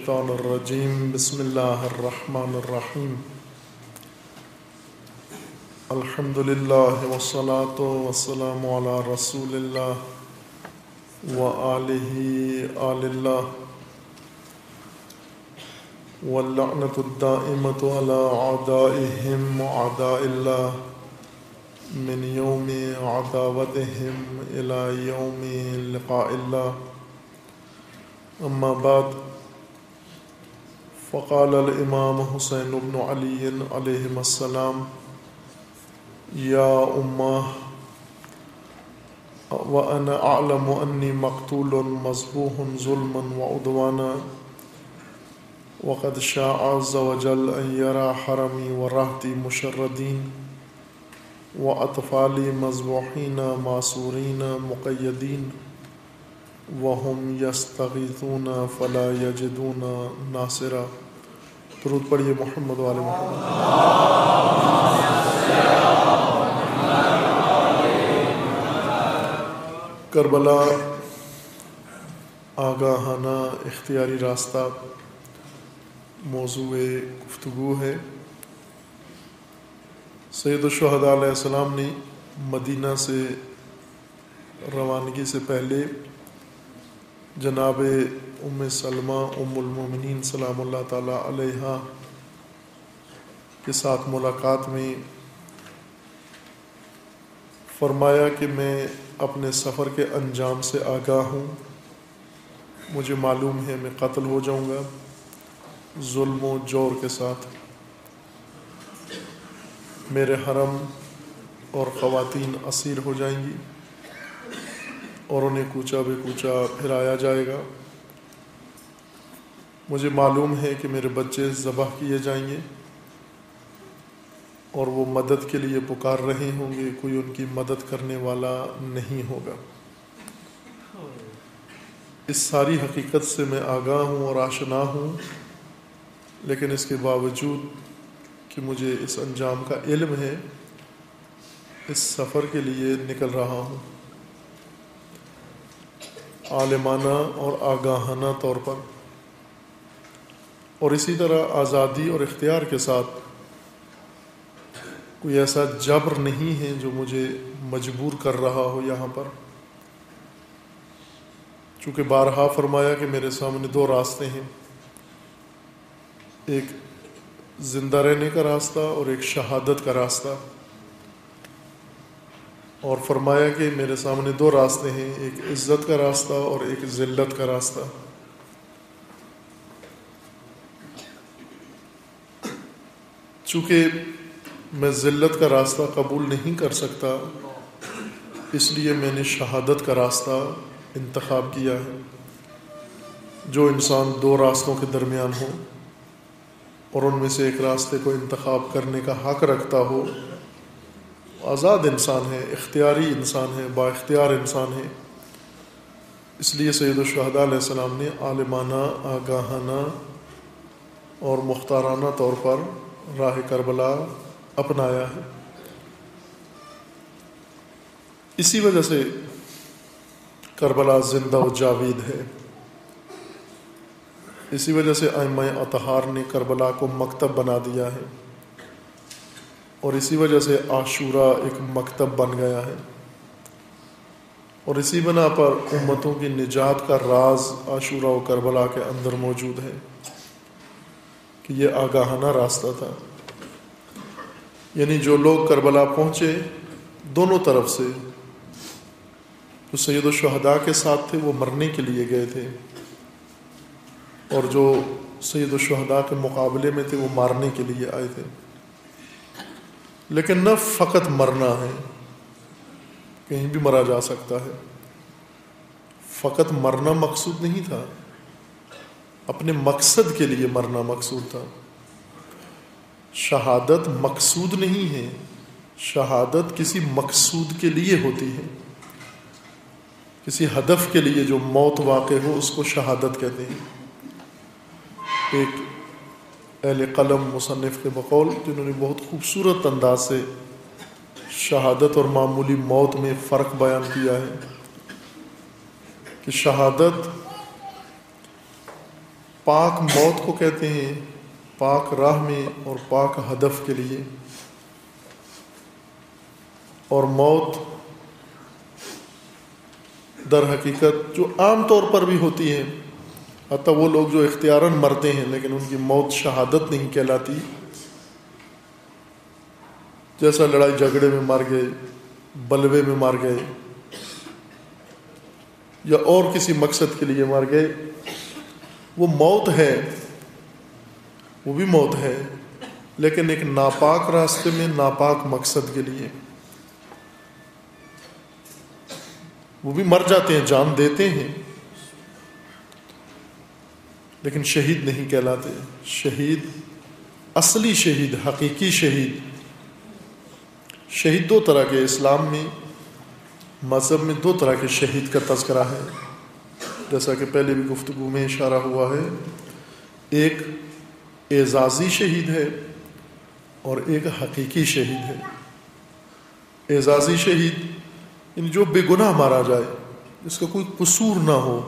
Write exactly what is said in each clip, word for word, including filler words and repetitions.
الشیطان الرجیم بسم اللہ الرحمن الرحیم الحمد للہ والصلاة والسلام علی رسول اللہ وآلہ آل اللہ واللعنۃ الدائمۃ علی اعدائہم وأعداء اللہ من یوم عداوتہم الی یوم لقاء اللہ اما بعد فقال الامام حسین بن علی علیہ السلام یا امہ وانا اعلم انی مقتول مذبوح ظلما وعدوانا وقد شاء عز وجل ان یرى حرمی ورہتی مشردین واطفالی مذبوحین معصورین مقیدین وَهُمْ يَسْتَغِيثُونَ فَلَا يَجِدُونَ نَاصِرًا۔ درود پڑھیے محمد وآل محمد۔ کربلا آگاہانہ اختیاری راستہ موضوع گفتگو ہے۔ سید الشہداء علیہ السلام نے مدینہ سے روانگی سے پہلے جناب ام سلمہ ام المومنین سلام اللہ تعالیٰ علیہا کے ساتھ ملاقات میں فرمایا کہ میں اپنے سفر کے انجام سے آگاہ ہوں، مجھے معلوم ہے میں قتل ہو جاؤں گا ظلم و جور کے ساتھ، میرے حرم اور خواتین اسیر ہو جائیں گی اور انہیں کوچا بے کوچا پھرایا جائے گا، مجھے معلوم ہے کہ میرے بچے ذبح کیے جائیں گے اور وہ مدد کے لیے پکار رہے ہوں گے، کوئی ان کی مدد کرنے والا نہیں ہوگا۔ اس ساری حقیقت سے میں آگاہ ہوں اور آشنا ہوں، لیکن اس کے باوجود کہ مجھے اس انجام کا علم ہے، اس سفر کے لیے نکل رہا ہوں عالمانہ اور آگاہانہ طور پر، اور اسی طرح آزادی اور اختیار کے ساتھ، کوئی ایسا جبر نہیں ہے جو مجھے مجبور کر رہا ہو یہاں پر، چونکہ بارہا فرمایا کہ میرے سامنے دو راستے ہیں، ایک زندہ رہنے کا راستہ اور ایک شہادت کا راستہ، اور فرمایا کہ میرے سامنے دو راستے ہیں، ایک عزت کا راستہ اور ایک ذلت کا راستہ۔ چونکہ میں ذلت کا راستہ قبول نہیں کر سکتا، اس لیے میں نے شہادت کا راستہ انتخاب کیا ہے۔ جو انسان دو راستوں کے درمیان ہو اور ان میں سے ایک راستے کو انتخاب کرنے کا حق رکھتا ہو، آزاد انسان ہے، اختیاری انسان ہے، با اختیار انسان ہے۔ اس لیے سید الشہداء علیہ السلام نے عالمانہ، آگاہانہ اور مختارانہ طور پر راہ کربلا اپنایا ہے۔ اسی وجہ سے کربلا زندہ و جاوید ہے، اسی وجہ سے ائمہ اطہار نے کربلا کو مکتب بنا دیا ہے، اور اسی وجہ سے عاشوراء ایک مکتب بن گیا ہے، اور اسی بنا پر امتوں کی نجات کا راز عاشوراء و کربلا کے اندر موجود ہے کہ یہ آگاہانہ راستہ تھا۔ یعنی جو لوگ کربلا پہنچے دونوں طرف سے، جو سید الشہداء کے ساتھ تھے وہ مرنے کے لیے گئے تھے، اور جو سید الشہداء کے مقابلے میں تھے وہ مارنے کے لیے آئے تھے۔ لیکن نہ فقط مرنا ہے، کہیں بھی مرا جا سکتا ہے، فقط مرنا مقصود نہیں تھا، اپنے مقصد کے لیے مرنا مقصود تھا۔ شہادت مقصود نہیں ہے، شہادت کسی مقصود کے لیے ہوتی ہے، کسی ہدف کے لیے جو موت واقع ہو اس کو شہادت کہتے ہیں۔ ایک اہل قلم مصنف کے بقول جنہوں نے بہت خوبصورت انداز سے شہادت اور معمولی موت میں فرق بیان کیا ہے کہ شہادت پاک موت کو کہتے ہیں پاک راہ میں اور پاک ہدف کے لیے. اور موت در حقیقت جو عام طور پر بھی ہوتی ہے، حتیٰ وہ لوگ جو اختیاراً مرتے ہیں لیکن ان کی موت شہادت نہیں کہلاتی، جیسا لڑائی جھگڑے میں مر گئے، بلوے میں مر گئے یا اور کسی مقصد کے لیے مر گئے، وہ موت ہے، وہ بھی موت ہے لیکن ایک ناپاک راستے میں ناپاک مقصد کے لیے. وہ بھی مر جاتے ہیں، جان دیتے ہیں لیکن شہید نہیں کہلاتے. شہید، اصلی شہید، حقیقی شہید. شہید دو طرح کے، اسلام میں مذہب میں دو طرح کے شہید کا تذکرہ ہے، جیسا کہ پہلے بھی گفتگو میں اشارہ ہوا ہے. ایک اعزازی شہید ہے اور ایک حقیقی شہید ہے. اعزازی شہید یعنی جو بے گناہ مارا جائے، جس کا کوئی قصور نہ ہو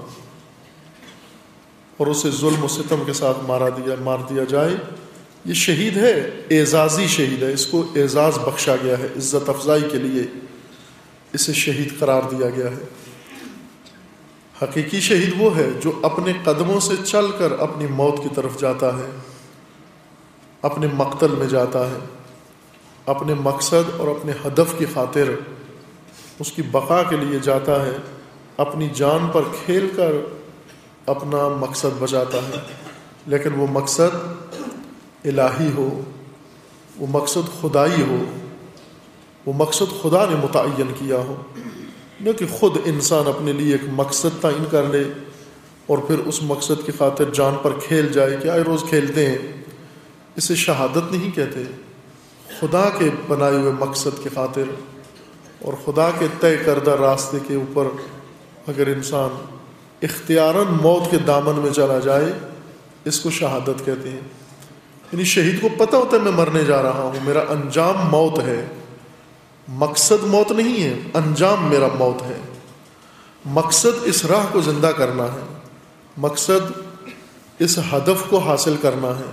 اور اسے ظلم و ستم کے ساتھ مارا دیا مار دیا جائے، یہ شہید ہے، اعزازی شہید ہے. اس کو اعزاز بخشا گیا ہے، عزت افزائی کے لیے اسے شہید قرار دیا گیا ہے. حقیقی شہید وہ ہے جو اپنے قدموں سے چل کر اپنی موت کی طرف جاتا ہے، اپنے مقتل میں جاتا ہے، اپنے مقصد اور اپنے ہدف کی خاطر اس کی بقا کے لیے جاتا ہے، اپنی جان پر کھیل کر اپنا مقصد بچاتا ہے. لیکن وہ مقصد الہی ہو، وہ مقصد خدائی ہو، وہ مقصد خدا نے متعین کیا ہو، نہ کہ خود انسان اپنے لیے ایک مقصد تعین کر لے اور پھر اس مقصد کی خاطر جان پر کھیل جائے کہ آئے روز کھیلتے ہیں. اسے شہادت نہیں کہتے. خدا کے بنائے ہوئے مقصد کی خاطر اور خدا کے طے کردہ راستے کے اوپر اگر انسان اختیاراً موت کے دامن میں چلا جائے، اس کو شہادت کہتے ہیں. یعنی شہید کو پتہ ہوتا ہے میں مرنے جا رہا ہوں، میرا انجام موت ہے. مقصد موت نہیں ہے، انجام میرا موت ہے. مقصد اس راہ کو زندہ کرنا ہے، مقصد اس ہدف کو حاصل کرنا ہے.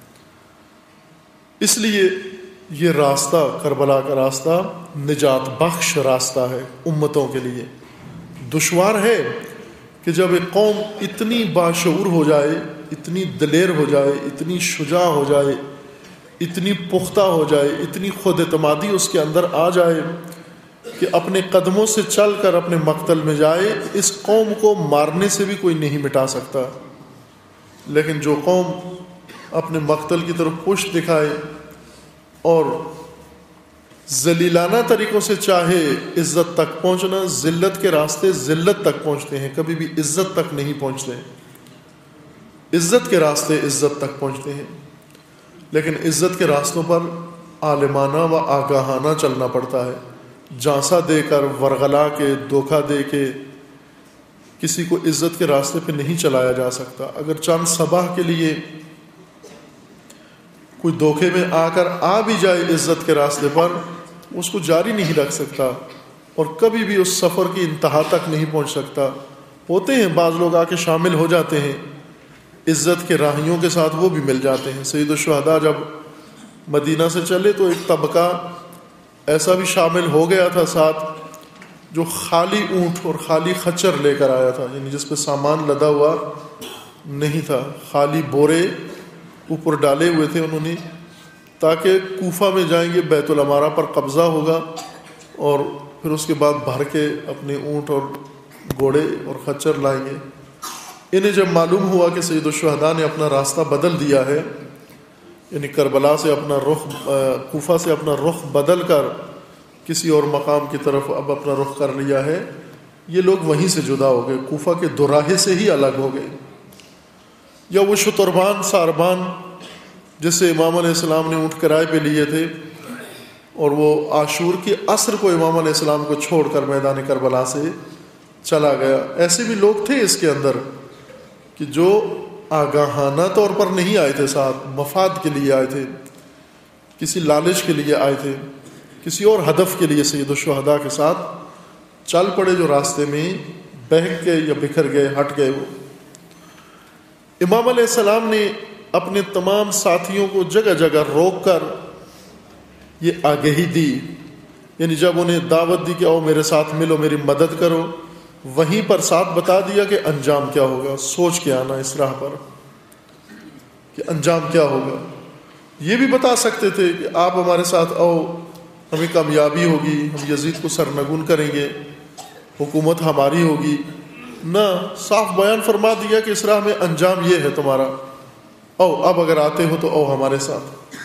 اس لیے یہ راستہ، کربلا کا راستہ، نجات بخش راستہ ہے امتوں کے لیے. دشوار ہے کہ جب ایک قوم اتنی باشعور ہو جائے، اتنی دلیر ہو جائے، اتنی شجاع ہو جائے، اتنی پختہ ہو جائے، اتنی خود اعتمادی اس کے اندر آ جائے کہ اپنے قدموں سے چل کر اپنے مقتل میں جائے، اس قوم کو مارنے سے بھی کوئی نہیں مٹا سکتا. لیکن جو قوم اپنے مقتل کی طرف پشت دکھائے اور ذلیلانہ طریقوں سے چاہے عزت تک پہنچنا، ذلت کے راستے ذلت تک پہنچتے ہیں، کبھی بھی عزت تک نہیں پہنچتے. عزت کے راستے عزت تک پہنچتے ہیں، لیکن عزت کے راستوں پر عالمانہ و آگاہانہ چلنا پڑتا ہے. جانسا دے کر، ورغلا کے، دھوکہ دے کے کسی کو عزت کے راستے پہ نہیں چلایا جا سکتا. اگر چند صباح کے لیے کوئی دھوکے میں آ کر آ بھی جائے عزت کے راستے پر، اس کو جاری نہیں رکھ سکتا اور کبھی بھی اس سفر کی انتہا تک نہیں پہنچ سکتا. ہوتے ہیں بعض لوگ آ کے شامل ہو جاتے ہیں عزت کے راہیوں کے ساتھ، وہ بھی مل جاتے ہیں. سید الشہداء جب مدینہ سے چلے تو ایک طبقہ ایسا بھی شامل ہو گیا تھا ساتھ جو خالی اونٹ اور خالی خچر لے کر آیا تھا، یعنی جس پہ سامان لدا ہوا نہیں تھا، خالی بورے اوپر ڈالے ہوئے تھے انہوں نے، تاکہ کوفہ میں جائیں گے بیت العمارہ پر قبضہ ہوگا اور پھر اس کے بعد بھر کے اپنے اونٹ اور گھوڑے اور خچر لائیں گے. انہیں جب معلوم ہوا کہ سید الشہداء نے اپنا راستہ بدل دیا ہے، یعنی کربلا سے اپنا رخ، کوفہ سے اپنا رخ بدل کر کسی اور مقام کی طرف اب اپنا رخ کر لیا ہے، یہ لوگ وہیں سے جدا ہو گئے، کوفہ کے دوراہے سے ہی الگ ہو گئے. یا وہ شتربان ساربان جس سے امام علیہ السلام نے اونٹ کرائے پہ لیے تھے اور وہ عاشور کی عصر کو امام علیہ السلام کو چھوڑ کر میدان کربلا سے چلا گیا. ایسے بھی لوگ تھے اس کے اندر کہ جو آگاہانہ طور پر نہیں آئے تھے، ساتھ مفاد کے لیے آئے تھے، کسی لالچ کے لیے آئے تھے، کسی اور ہدف کے لیے سید الشہداء کے ساتھ چل پڑے، جو راستے میں بہک گئے یا بکھر گئے، ہٹ گئے. وہ امام علیہ السلام نے اپنے تمام ساتھیوں کو جگہ جگہ روک کر یہ آگہی دی، یعنی جب انہیں دعوت دی کہ آؤ میرے ساتھ ملو، میری مدد کرو، وہیں پر ساتھ بتا دیا کہ انجام کیا ہوگا، سوچ کے آنا اس راہ پر کہ انجام کیا ہوگا۔ یہ بھی بتا سکتے تھے کہ آپ ہمارے ساتھ آؤ، ہمیں کامیابی ہوگی، ہم یزید کو سرنگون کریں گے، حکومت ہماری ہوگی، نہ، صاف بیان فرما دیا کہ اس راہ میں انجام یہ ہے تمہارا، آؤ اب اگر آتے ہو تو آؤ ہمارے ساتھ۔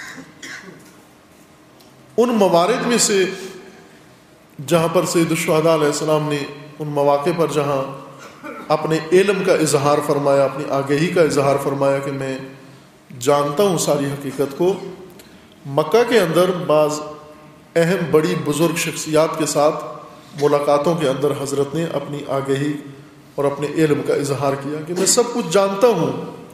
ان موارد میں سے جہاں پر سید الشہداء علیہ السلام نے ان مواقع پر جہاں اپنے علم کا اظہار فرمایا، اپنی آگہی کا اظہار فرمایا کہ میں جانتا ہوں ساری حقیقت کو، مکہ کے اندر بعض اہم بڑی بزرگ شخصیات کے ساتھ ملاقاتوں کے اندر حضرت نے اپنی آگہی اور اپنے علم کا اظہار کیا کہ میں سب کچھ جانتا ہوں۔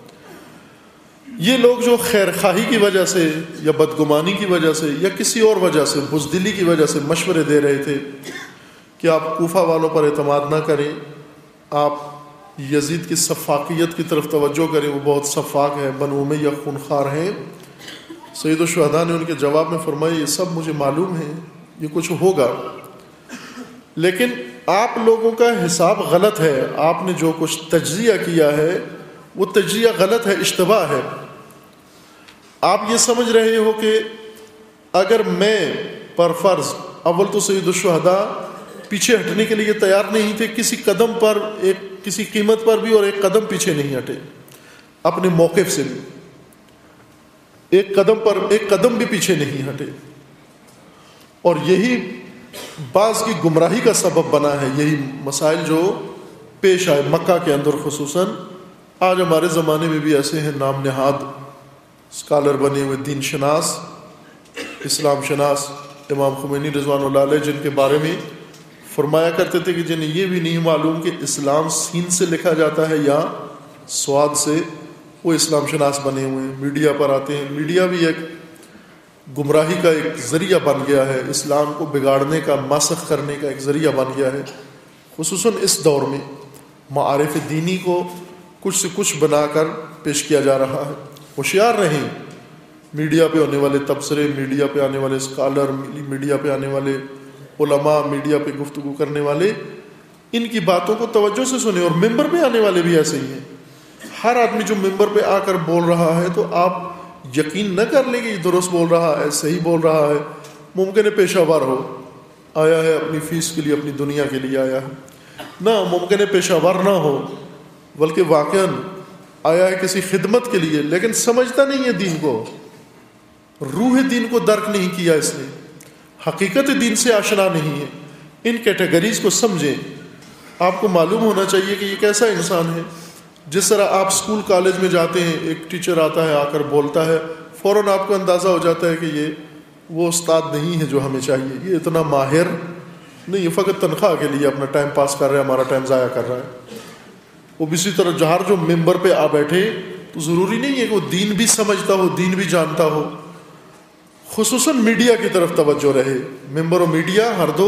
یہ لوگ جو خیر خواہی کی وجہ سے یا بدگمانی کی وجہ سے یا کسی اور وجہ سے، بزدلی کی وجہ سے مشورے دے رہے تھے کہ آپ کوفہ والوں پر اعتماد نہ کریں، آپ یزید کی سفاکیت کی طرف توجہ کریں، وہ بہت سفاک ہے، بنو امیہ خونخوار ہیں، سید الشہداء نے ان کے جواب میں فرمایا یہ سب مجھے معلوم ہے، یہ کچھ ہوگا، لیکن آپ لوگوں کا حساب غلط ہے، آپ نے جو کچھ تجزیہ کیا ہے وہ تجزیہ غلط ہے، اشتباہ ہے۔ آپ یہ سمجھ رہے ہو کہ اگر میں پر فرض، اول تو سید الشہداء پیچھے ہٹنے کے لیے تیار نہیں تھے، کسی قدم پر، ایک کسی قیمت پر بھی، اور ایک قدم پیچھے نہیں ہٹے اپنے موقف سے بھی، ایک قدم پر ایک قدم بھی پیچھے نہیں ہٹے، اور یہی بعض کی گمراہی کا سبب بنا ہے، یہی مسائل جو پیش آئے مکہ کے اندر خصوصاً۔ آج ہمارے زمانے میں بھی ایسے ہیں نام نہاد اسکالر بنے ہوئے، دین شناس، اسلام شناس، امام خمینی رضوان اللہ علیہ، جن کے بارے میں فرمایا کرتے تھے کہ جنہیں یہ بھی نہیں معلوم کہ اسلام سین سے لکھا جاتا ہے یا سواد سے، وہ اسلام شناس بنے ہوئے ہیں، میڈیا پر آتے ہیں۔ میڈیا بھی ایک گمراہی کا ایک ذریعہ بن گیا ہے، اسلام کو بگاڑنے کا، مسخ کرنے کا ایک ذریعہ بن گیا ہے، خصوصاً اس دور میں معارف دینی کو کچھ سے کچھ بنا کر پیش کیا جا رہا ہے۔ ہوشیار رہیں، میڈیا پہ ہونے والے تبصرے، میڈیا پہ آنے والے اسکالر، میڈیا پہ آنے والے علماء، میڈیا پہ گفتگو کرنے والے، ان کی باتوں کو توجہ سے سنیں، اور ممبر پہ آنے والے بھی ایسے ہی ہیں۔ ہر آدمی جو ممبر پہ آ کر بول رہا ہے تو آپ یقین نہ کر لیں کہ یہ درست بول رہا ہے، صحیح بول رہا ہے، ممکن ہے پیشہ ور ہو، آیا ہے اپنی فیس کے لیے، اپنی دنیا کے لیے آیا ہے، نہ ممکن ہے پیشہ ور نہ ہو، بلکہ واقعاً آیا ہے کسی خدمت کے لیے، لیکن سمجھتا نہیں ہے دین کو، روح دین کو درک نہیں کیا اس نے، حقیقت دین سے آشنا نہیں ہے۔ ان کیٹیگریز کو سمجھیں۔ آپ کو معلوم ہونا چاہیے کہ یہ کیسا انسان ہے۔ جس طرح آپ اسکول کالج میں جاتے ہیں، ایک ٹیچر آتا ہے، آ کر بولتا ہے، فوراً آپ کو اندازہ ہو جاتا ہے کہ یہ وہ استاد نہیں ہے جو ہمیں چاہیے، یہ اتنا ماہر نہیں، یہ فقط تنخواہ کے لیے اپنا ٹائم پاس کر رہا ہے، ہمارا ٹائم ضائع کر رہا ہے۔ وہ اسی طرح جہار جو ممبر پہ آ بیٹھے تو ضروری نہیں ہے کہ وہ دین بھی سمجھتا ہو، دین بھی جانتا ہو۔ خصوصاً میڈیا کی طرف توجہ رہے، ممبر و میڈیا ہر دو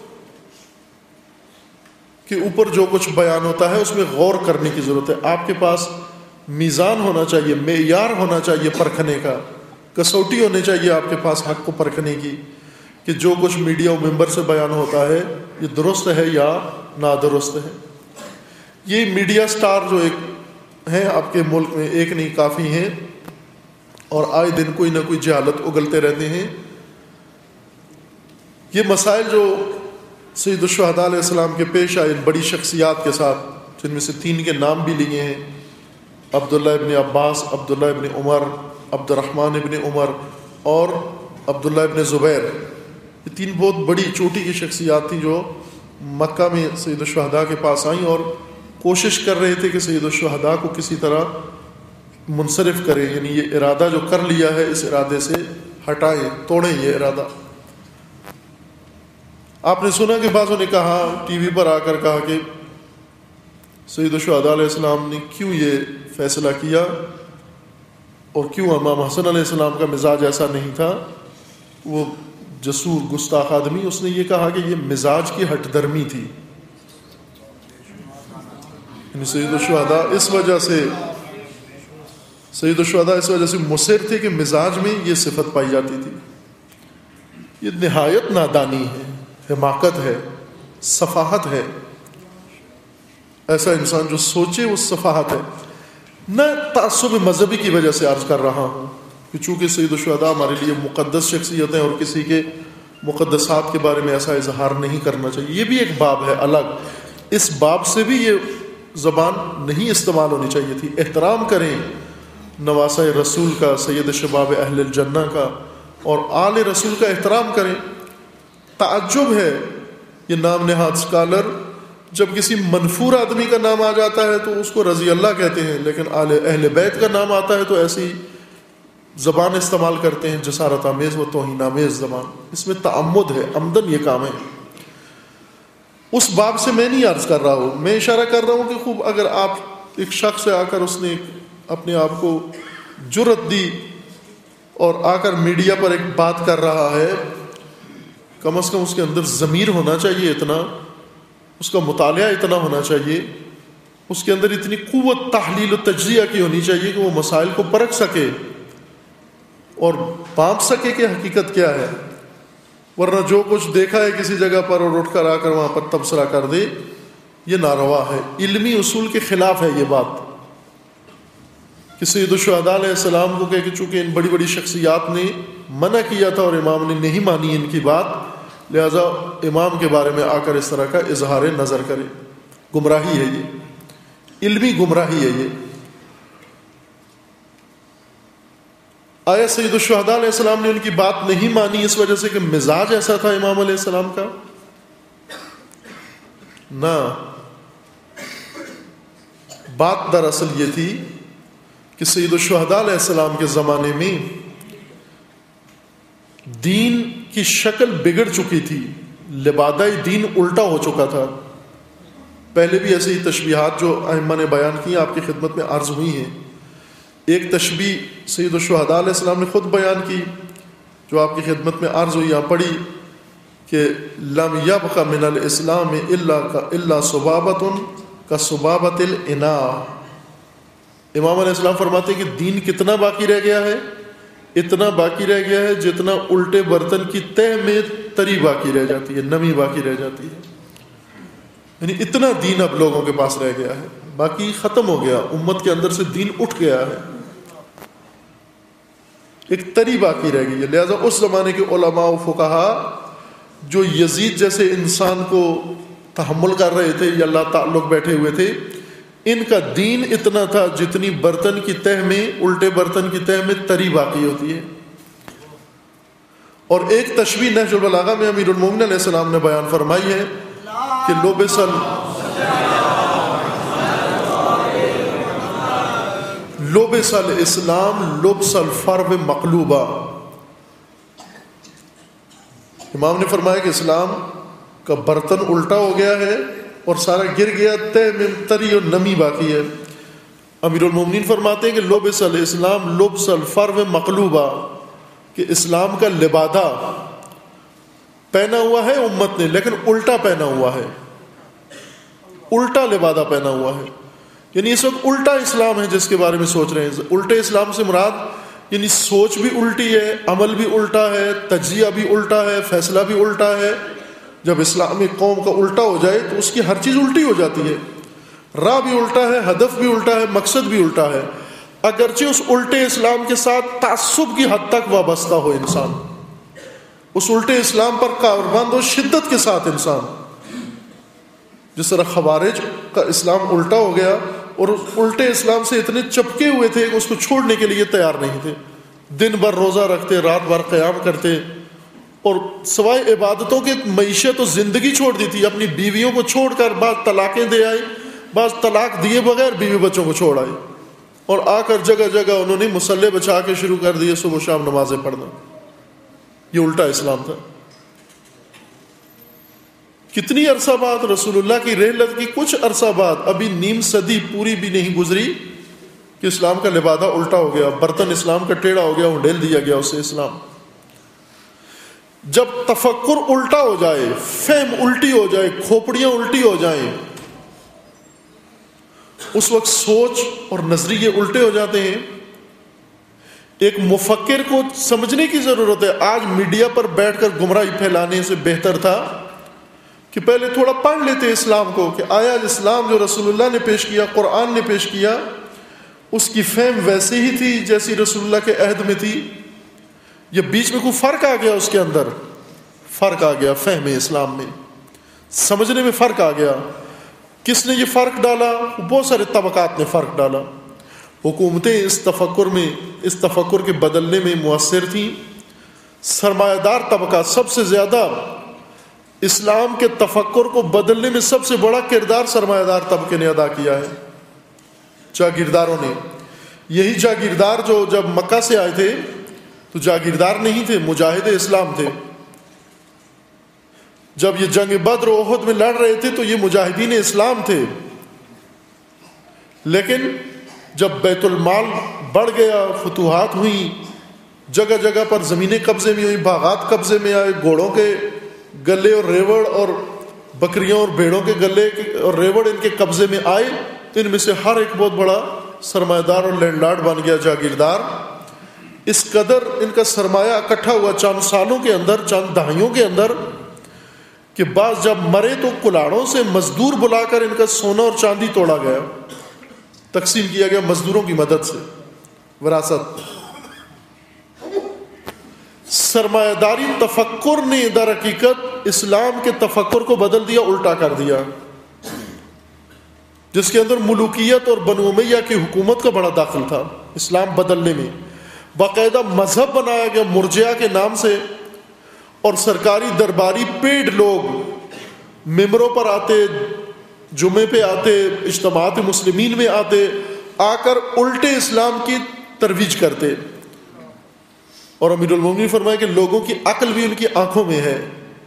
کے اوپر جو کچھ بیان ہوتا ہے اس میں غور کرنے کی ضرورت ہے۔ آپ کے پاس میزان ہونا چاہیے، معیار ہونا چاہیے پرکھنے کا، کسوٹی ہونی چاہیے آپ کے پاس حق کو پرکھنے کی، کہ جو کچھ میڈیا و ممبر سے بیان ہوتا ہے یہ درست ہے یا نادرست ہے۔ یہ میڈیا سٹار جو ایک ہیں آپ کے ملک میں، ایک نہیں کافی ہیں، اور آئے دن کوئی نہ کوئی جہالت اگلتے رہتے ہیں۔ یہ مسائل جو سید الشہداء علیہ السلام کے پیش آئے بڑی شخصیات کے ساتھ، جن میں سے تین کے نام بھی لیے ہیں، عبداللہ ابن عباس، عبداللہ ابن عمر، عبد الرحمن ابن عمر اور عبداللہ ابن زبیر، یہ تین بہت بڑی چوٹی کی شخصیات تھیں جو مکہ میں سید الشہداء کے پاس آئیں اور کوشش کر رہے تھے کہ سید الشہداء کو کسی طرح منصرف کریں، یعنی یہ ارادہ جو کر لیا ہے اس ارادے سے ہٹائیں، توڑیں یہ ارادہ۔ آپ نے سنا کہ بعضوں نے کہا، ٹی وی پر آ کر کہا کہ سید الشہداء علیہ السلام نے کیوں یہ فیصلہ کیا، اور کیوں امام حسن علیہ السلام کا مزاج ایسا نہیں تھا، وہ جسور گستاخ آدمی، اس نے یہ کہا کہ یہ مزاج کی ہٹ درمی تھی، یعنی سید الشہداء اس وجہ سے سید الشہداء اس وجہ سے مصر تھے کہ مزاج میں یہ صفت پائی جاتی تھی. یہ نہایت نادانی ہے، حماقت ہے، سفاہت ہے. ایسا انسان جو سوچے وہ سفاہت ہے. نہ تعصب مذہبی کی وجہ سے عرض کر رہا ہوں کہ چونکہ سید الشہداء ہمارے لیے مقدس شخصیت ہیں اور کسی کے مقدسات کے بارے میں ایسا اظہار نہیں کرنا چاہیے. یہ بھی ایک باب ہے الگ، اس باب سے بھی یہ زبان نہیں استعمال ہونی چاہیے تھی. احترام کریں نواسہ رسول کا، سید شباب اہل الجنہ کا اور آل رسول کا احترام کریں. تعجب ہے یہ نام نہاد اسکالر جب کسی منفور آدمی کا نام آ جاتا ہے تو اس کو رضی اللہ کہتے ہیں، لیکن آل اہل بیت کا نام آتا ہے تو ایسی زبان استعمال کرتے ہیں، جسارت آمیز و توہین آمیز زبان. اس میں تعمد ہے، عمدن یہ کام ہے. اس باب سے میں نہیں عرض کر رہا ہوں، میں اشارہ کر رہا ہوں کہ خوب اگر آپ ایک شخص سے آ کر اس نے اپنے آپ کو جرأت دی اور آ کر میڈیا پر ایک بات کر رہا ہے، کم از کم اس کے اندر ضمیر ہونا چاہیے، اتنا اس کا مطالعہ اتنا ہونا چاہیے، اس کے اندر اتنی قوت تحلیل و تجزیہ کی ہونی چاہیے کہ وہ مسائل کو پرکھ سکے اور پانپ سکے کہ حقیقت کیا ہے. ورنہ جو کچھ دیکھا ہے کسی جگہ پر اور اٹھ کر آ کر وہاں پر تبصرہ کر دے، یہ ناروا ہے. علمی اصول کے خلاف ہے یہ بات کہ سید الشہداء علیہ السلام کو کہ چونکہ ان بڑی بڑی شخصیات نے منع کیا تھا اور امام نے نہیں مانی ان کی بات، لہذا امام کے بارے میں آ کر اس طرح کا اظہار نظر کرے. گمراہی ہے یہ، علمی گمراہی ہے یہ. آیا سید الشہداء علیہ السلام نے ان کی بات نہیں مانی اس وجہ سے کہ مزاج ایسا تھا امام علیہ السلام کا؟ نہ، بات دراصل یہ تھی کہ سید الشہداء علیہ السلام کے زمانے میں دین کی شکل بگڑ چکی تھی، لبادہ دین الٹا ہو چکا تھا. پہلے بھی ایسی تشبیہات جو ائمہ نے بیان کی آپ کی خدمت میں عرض ہوئی ہیں. ایک تشبیہ سید الشہداء علیہ السلام نے خود بیان کی جو آپ کی خدمت میں عرض ہوئی، یہاں پڑھی کہ لم یبق من الاسلام الا الا صبابۃ کصبابۃ الاناء. امام علیہ السلام فرماتے ہیں کہ دین کتنا باقی رہ گیا ہے؟ اتنا باقی رہ گیا ہے جتنا الٹے برتن کی تہ میں تری باقی رہ جاتی ہے، نمی باقی رہ جاتی ہے. یعنی اتنا دین اب لوگوں کے پاس رہ گیا ہے، باقی ختم ہو گیا. امت کے اندر سے دین اٹھ گیا ہے، ایک تری باقی رہ گئی ہے. لہذا اس زمانے کے علماء و فقہا جو یزید جیسے انسان کو تحمل کر رہے تھے یا اللہ تعلق بیٹھے ہوئے تھے، ان کا دین اتنا تھا جتنی برتن کی تہ میں، الٹے برتن کی تہ میں تری باقی ہوتی ہے. اور ایک تشبیہ نہج البلاغہ میں امیر المومنین علیہ السلام نے بیان فرمائی ہے کہ لبس لبس الاسلام لبس الفرو مقلوبہ. امام نے فرمایا کہ اسلام کا برتن الٹا ہو گیا ہے اور سارا گر گیا، تہ میں تری اور نمی باقی ہے. امیر المومنین فرماتے ہیں کہ لبس الاسلام لبس الفرو مقلوبہ، کہ اسلام کا لبادہ پہنا ہوا ہے امت نے لیکن الٹا پہنا ہوا ہے، الٹا لبادہ پہنا ہوا ہے. یعنی اس وقت الٹا اسلام ہے جس کے بارے میں سوچ رہے ہیں. الٹے اسلام سے مراد یعنی سوچ بھی الٹی ہے، عمل بھی الٹا ہے، تجزیہ بھی الٹا ہے، فیصلہ بھی الٹا ہے. جب اسلامی قوم کا الٹا ہو جائے تو اس کی ہر چیز الٹی ہو جاتی ہے. راہ بھی الٹا ہے، ہدف بھی الٹا ہے، مقصد بھی الٹا ہے. اگرچہ اس الٹے اسلام کے ساتھ تعصب کی حد تک وابستہ ہو انسان، اس الٹے اسلام پر کاربند ہو شدت کے ساتھ انسان. جس طرح خوارج کا اسلام الٹا ہو گیا اور اس الٹے اسلام سے اتنے چپکے ہوئے تھے کہ اس کو چھوڑنے کے لیے تیار نہیں تھے. دن بھر روزہ رکھتے، رات بھر قیام کرتے اور سوائے عبادتوں کے معیشت و زندگی چھوڑ دی تھی. اپنی بیویوں کو چھوڑ کر بعض طلاقیں دے آئے، بعض طلاق دیے بغیر بیوی بچوں کو چھوڑ آئے اور آ کر جگہ جگہ انہوں نے مصلے بچا کے شروع کر دیے صبح شام نمازیں پڑھنا. یہ الٹا اسلام تھا. کتنی عرصہ بعد رسول اللہ کی رحلت کی کچھ عرصہ بعد، ابھی نیم صدی پوری بھی نہیں گزری کہ اسلام کا لبادہ الٹا ہو گیا، برتن اسلام کا ٹیڑھا ہو گیا، ڈھیل دیا گیا اسے اسلام. جب تفکر الٹا ہو جائے، فہم الٹی ہو جائے، کھوپڑیاں الٹی ہو جائیں، اس وقت سوچ اور نظریے الٹے ہو جاتے ہیں. ایک مفکر کو سمجھنے کی ضرورت ہے. آج میڈیا پر بیٹھ کر گمراہی پھیلانے سے بہتر تھا کہ پہلے تھوڑا پڑھ لیتے اسلام کو کہ آیا اسلام جو رسول اللہ نے پیش کیا, قرآن نے پیش کیا, اس کی فہم ویسی ہی تھی جیسی رسول اللہ کے عہد میں تھی, یہ بیچ میں کوئی فرق آ گیا, اس کے اندر فرق آ گیا, فہم اسلام میں سمجھنے میں فرق آ گیا. کس نے یہ فرق ڈالا؟ بہت سارے طبقات نے فرق ڈالا. حکومتیں اس تفکر میں اس تفکر کے بدلنے میں مؤثر تھیں. سرمایہ دار طبقہ سب سے زیادہ اسلام کے تفکر کو بدلنے میں سب سے بڑا کردار سرمایہ دار طبقے نے ادا کیا ہے, جاگیرداروں نے. یہی جاگیردار جو جب مکہ سے آئے تھے تو جاگیردار نہیں تھے, مجاہد اسلام تھے. جب یہ جنگ بدر و احد میں لڑ رہے تھے تو یہ مجاہدین اسلام تھے. لیکن جب بیت المال بڑھ گیا, فتوحات ہوئیں, جگہ جگہ پر زمینیں قبضے میں ہوئیں, باغات قبضے میں آئے, گھوڑوں کے گلے اور ریوڑ اور بکریوں اور بھیڑوں کے گلے اور ریوڑ ان کے قبضے میں آئے, ان میں سے ہر ایک بہت بڑا سرمایہ دار اور لینڈ لارڈ بن گیا, جاگیردار. اس قدر ان کا سرمایہ اکٹھا ہوا چند سالوں کے اندر, چند دہائیوں کے اندر, کہ بعض جب مرے تو کلاڑوں سے مزدور بلا کر ان کا سونا اور چاندی توڑا گیا, تقسیم کیا گیا مزدوروں کی مدد سے, وراثت. سرمایہ داری تفکر نے در حقیقت اسلام کے تفکر کو بدل دیا, الٹا کر دیا, جس کے اندر ملوکیت اور بنو امیہ کی حکومت کا بڑا داخل تھا اسلام بدلنے میں. باقاعدہ مذہب بنایا گیا مرجئہ کے نام سے, اور سرکاری درباری پیڈ لوگ ممبروں پر آتے, جمعے پہ آتے, اجتماعات مسلمین میں آتے, آ کر الٹے اسلام کی ترویج کرتے. اور امیر المومنین فرمایا کہ لوگوں کی عقل بھی ان کی آنکھوں میں ہے.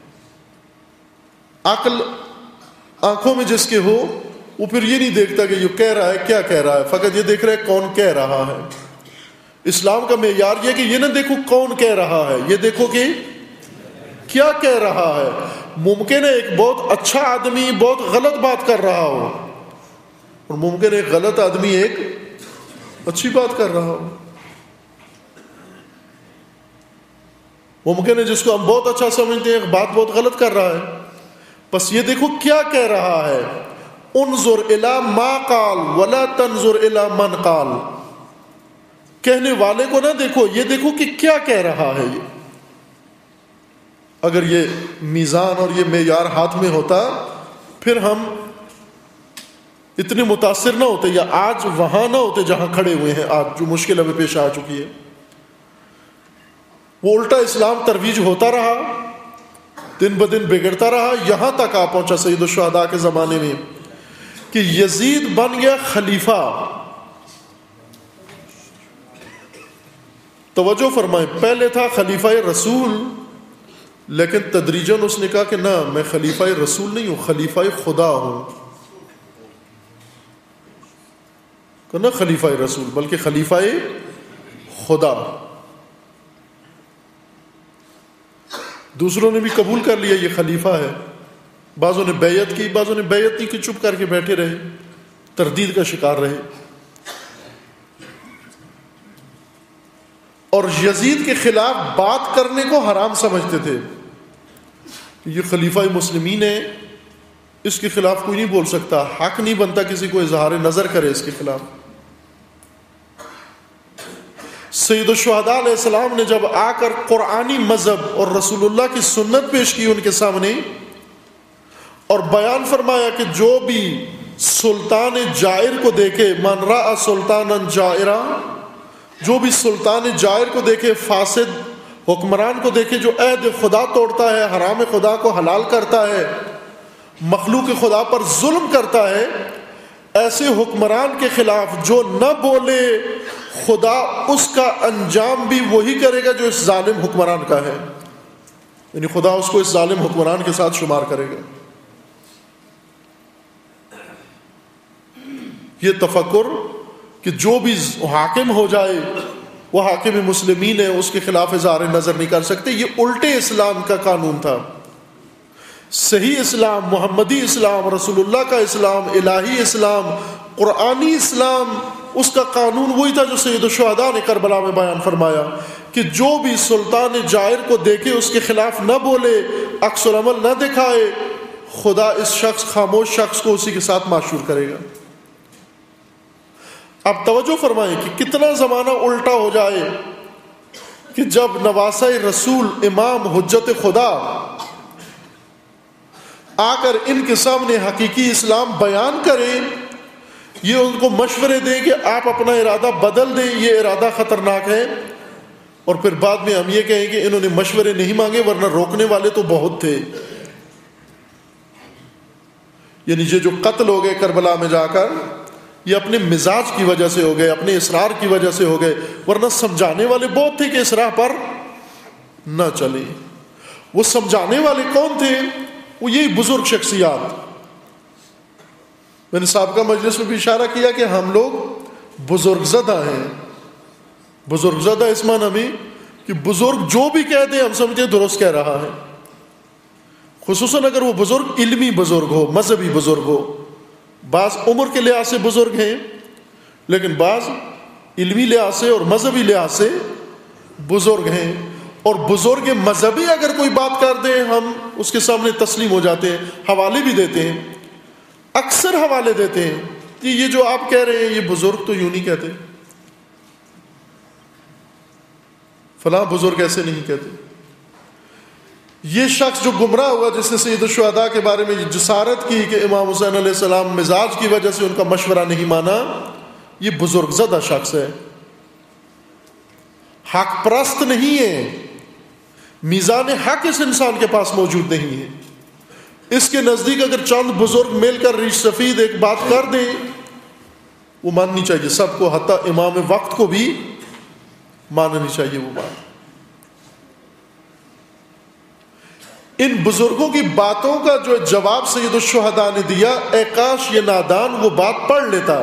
عقل آنکھوں میں جس کے ہو وہ پھر یہ نہیں دیکھتا کہ یہ کہہ رہا ہے کیا کہہ رہا ہے, فقط یہ دیکھ رہا ہے کون کہہ رہا ہے. اسلام کا معیار یہ کہ یہ نہ دیکھو کون کہہ رہا ہے, یہ دیکھو کہ کیا کہہ رہا ہے. ممکن ہے ایک بہت اچھا آدمی بہت غلط بات کر رہا ہو, اور ممکن ہے ایک غلط آدمی ایک اچھی بات کر رہا ہو. ممکن ہے جس کو ہم بہت اچھا سمجھتے ہیں ایک بات بہت غلط کر رہا ہے. بس یہ دیکھو کیا کہہ رہا ہے. انظر الی ما قال ولا تنظر الی من قال. کہنے والے کو نہ دیکھو, یہ دیکھو کہ کیا کہہ رہا ہے. یہ اگر یہ میزان اور یہ معیار ہاتھ میں ہوتا پھر ہم اتنے متاثر نہ ہوتے, یا آج وہاں نہ ہوتے جہاں کھڑے ہوئے ہیں آج, جو مشکل ہمیں پیش آ چکی ہے. وہ الٹا اسلام ترویج ہوتا رہا, دن بدن بگڑتا رہا, یہاں تک آ پہنچا سید الشہداء کے زمانے میں کہ یزید بن گیا خلیفہ. توجہ فرمائیں, پہلے تھا خلیفہ رسول, لیکن تدریجاً اس نے کہا کہ نہ, میں خلیفہ رسول نہیں ہوں, خلیفہ خدا ہوں. کہ نہ خلیفہ رسول بلکہ خلیفہ خدا. دوسروں نے بھی قبول کر لیا یہ خلیفہ ہے. بعضوں نے بیعت کی, بعضوں نے بیعت نہیں کی, چپ کر کے بیٹھے رہے, تردید کا شکار رہے. اور یزید کے خلاف بات کرنے کو حرام سمجھتے تھے. یہ خلیفہ مسلمین ہے, اس کے خلاف کوئی نہیں بول سکتا, حق نہیں بنتا کسی کو اظہار نظر کرے اس کے خلاف. سید الشہداء علیہ السلام نے جب آ کر قرآنی مذہب اور رسول اللہ کی سنت پیش کی ان کے سامنے, اور بیان فرمایا کہ جو بھی سلطان جائر کو دیکھے, من رأى سلطانا جائرا, جو بھی سلطان جائر کو دیکھے, فاسد حکمران کو دیکھے جو عہد خدا توڑتا ہے, حرام خدا کو حلال کرتا ہے, مخلوق خدا پر ظلم کرتا ہے, ایسے حکمران کے خلاف جو نہ بولے, خدا اس کا انجام بھی وہی کرے گا جو اس ظالم حکمران کا ہے. یعنی خدا اس کو اس ظالم حکمران کے ساتھ شمار کرے گا. یہ تفکر کہ جو بھی حاکم ہو جائے وہ حاکم مسلمین ہے, اس کے خلاف اظہار نظر نہیں کر سکتے, یہ الٹے اسلام کا قانون تھا. صحیح اسلام، محمدی اسلام، رسول اللہ کا اسلام، الہی اسلام، قرآنی اسلام، اس کا قانون وہی تھا جو سید الشہداء نے کربلا میں بیان فرمایا کہ جو بھی سلطان جائر کو دیکھے اس کے خلاف نہ بولے، عکس العمل نہ دکھائے، خدا اس شخص خاموش شخص کو اسی کے ساتھ معشور کرے گا۔ اب توجہ فرمائیں کہ کتنا زمانہ الٹا ہو جائے کہ جب نواسہ رسول امام حجت خدا آ کر ان کے سامنے حقیقی اسلام بیان کریں، یہ ان کو مشورے دیں کہ آپ اپنا ارادہ بدل دیں، یہ ارادہ خطرناک ہے، اور پھر بعد میں ہم یہ کہیں کہ انہوں نے مشورے نہیں مانگے ورنہ روکنے والے تو بہت تھے۔ یعنی یہ جو قتل ہو گئے کربلا میں جا کر، یہ اپنے مزاج کی وجہ سے ہو گئے، اپنے اصرار کی وجہ سے ہو گئے، ورنہ سمجھانے والے بہت تھے کہ اس راہ پر نہ چلیں۔ وہ سمجھانے والے کون تھے؟ وہ یہی بزرگ شخصیات۔ میں نے سابقہ مجلس میں بھی اشارہ کیا کہ ہم لوگ بزرگ زدہ ہیں۔ بزرگ زدہ اس معنی میں کہ بزرگ جو بھی کہہ دیں ہم سمجھتے ہیں درست کہہ رہا ہے، خصوصاً اگر وہ بزرگ علمی بزرگ ہو، مذہبی بزرگ ہو۔ بعض عمر کے لحاظ سے بزرگ ہیں، لیکن بعض علمی لحاظ سے اور مذہبی لحاظ سے بزرگ ہیں، اور بزرگ مذہبی اگر کوئی بات کر دیں ہم اس کے سامنے تسلیم ہو جاتے ہیں، حوالے بھی دیتے ہیں، اکثر حوالے دیتے ہیں کہ یہ جو آپ کہہ رہے ہیں یہ بزرگ تو یوں نہیں کہتے، فلاں بزرگ ایسے نہیں کہتے۔ یہ شخص جو گمراہ ہوا جس نے سید الشہداء کے بارے میں جسارت کی کہ امام حسین علیہ السلام مزاج کی وجہ سے ان کا مشورہ نہیں مانا، یہ بزرگ زدہ شخص ہے، حق پرست نہیں ہے، میزان حق اس انسان کے پاس موجود نہیں ہے۔ اس کے نزدیک اگر چند بزرگ مل کر ریش سفید ایک بات کر دیں وہ ماننی چاہیے سب کو، حتیٰ امام وقت کو بھی ماننی چاہیے وہ بات۔ ان بزرگوں کی باتوں کا جو جواب سید الشہداء نے دیا، اے کاش یہ نادان وہ بات پڑھ لیتا۔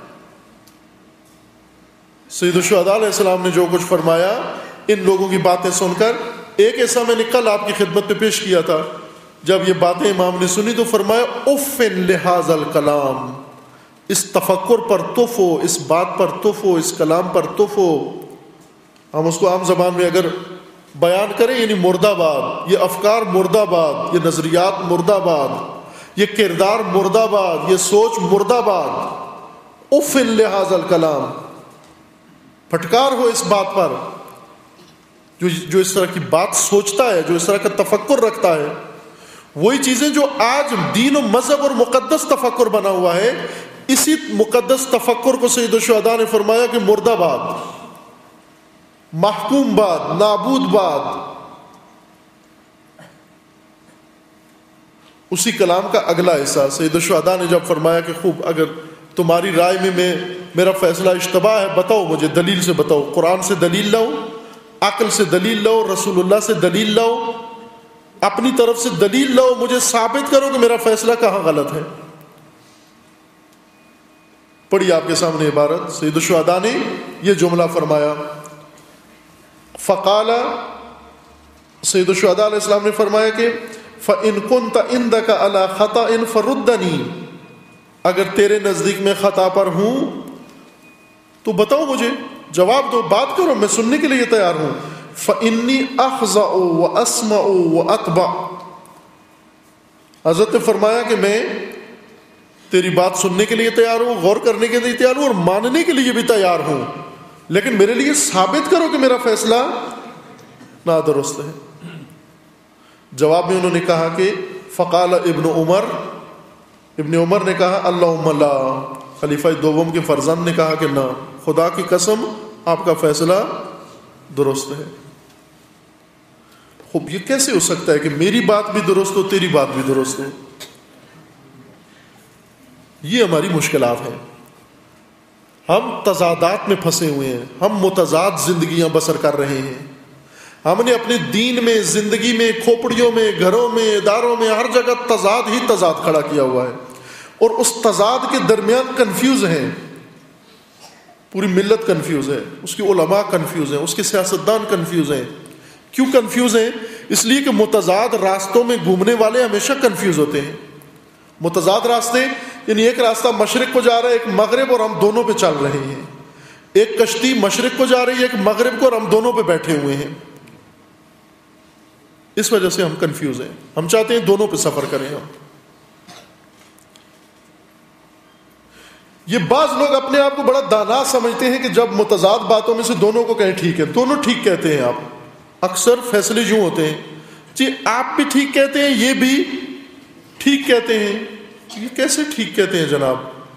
سید الشہداء علیہ السلام نے جو کچھ فرمایا ان لوگوں کی باتیں سن کر، ایک ایسا میں نے کل آپ کی خدمت میں پیش کیا تھا، جب یہ باتیں امام نے سنی تو فرمایا اف لہذا الکلام، اس تفکر پر تف ہو، اس بات پر تف ہو، اس کلام پر تف ہو۔ ہم اس کو عام زبان میں اگر بیان کریں یعنی مرد آباد، یہ افکار مرد آباد، یہ نظریات مرد آباد، یہ کردار مرد آباد، یہ سوچ مرد آباد۔ اف لہذا الکلام، پھٹکار ہو اس بات پر، جو جو اس طرح کی بات سوچتا ہے، جو اس طرح کا تفکر رکھتا ہے۔ وہی چیزیں جو آج دین و مذہب اور مقدس تفکر بنا ہوا ہے، اسی مقدس تفکر کو سید الشہداء نے فرمایا کہ مرد آباد، محکوم باد، نابود باد۔ اسی کلام کا اگلا حصہ سید الشہداء نے جب فرمایا کہ خوب، اگر تمہاری رائے میں میں میرا فیصلہ اشتباہ ہے بتاؤ مجھے، دلیل سے بتاؤ، قرآن سے دلیل لاؤ، عقل سے دلیل لاؤ، رسول اللہ سے دلیل لاؤ، اپنی طرف سے دلیل لاؤ، مجھے ثابت کرو کہ میرا فیصلہ کہاں غلط ہے۔ پڑھی آپ کے سامنے عبارت، سید الشہداء نے یہ جملہ فرمایا، فقال، سید الشہداء علیہ السلام نے فرمایا کہ فَإِن كُنْتَ عِنْدَكَ عَلَى خَطَئٍ فَرُدَّنِي، اگر تیرے نزدیک میں خطا پر ہوں تو بتاؤ مجھے، جواب دو، بات کرو، میں سننے کے لیے تیار ہوں۔ فَإِنِّي أَخْضَعُ وَأَسْمَعُ وَأَتْبَعُ، حضرت نے فرمایا کہ میں تیری بات سننے کے لیے تیار ہوں، غور کرنے کے لیے تیار ہوں، اور ماننے کے لیے بھی تیار ہوں، لیکن میرے لیے ثابت کرو کہ میرا فیصلہ نادرست ہے۔ جواب میں انہوں نے کہا کہ فقال ابن عمر، ابن عمر نے کہا اللہم لا، خلیفہ دوم کے فرزند نے کہا کہ نہ، خدا کی قسم آپ کا فیصلہ درست ہے۔ خوب، یہ کیسے ہو سکتا ہے کہ میری بات بھی درست ہو، تیری بات بھی درست ہو؟ یہ ہماری مشکلات ہیں، ہم تضادات میں پھنسے ہوئے ہیں، ہم متضاد زندگیاں بسر کر رہے ہیں۔ ہم نے اپنے دین میں، زندگی میں، کھوپڑیوں میں، گھروں میں، اداروں میں، ہر جگہ تضاد ہی تضاد کھڑا کیا ہوا ہے، اور اس تضاد کے درمیان کنفیوز ہیں، پوری ملت کنفیوز ہے، اس کے علماء کنفیوز ہیں، اس کے سیاستدان کنفیوز ہیں۔ کیوں کنفیوز ہیں؟ اس لیے کہ متضاد راستوں میں گھومنے والے ہمیشہ کنفیوز ہوتے ہیں. متضاد راستے یعنی ایک راستہ مشرق کو جا رہا ہے ایک مغرب اور ہم دونوں پہ چل رہے ہیں. ایک کشتی مشرق کو جا رہی ہے ایک مغرب کو اور ہم دونوں پہ بیٹھے ہوئے ہیں. اس وجہ سے ہم کنفیوز ہیں. ہم چاہتے ہیں دونوں پہ سفر کریں. ہم یہ بعض لوگ اپنے آپ کو بڑا دانا سمجھتے ہیں کہ جب متضاد باتوں میں سے دونوں کو کہیں ٹھیک ہے, دونوں ٹھیک کہتے ہیں. آپ اکثر فیصلے یوں ہوتے ہیں جی آپ بھی ٹھیک کہتے ہیں یہ بھی ٹھیک کہتے ہیں. یہ کیسے ٹھیک کہتے ہیں جناب؟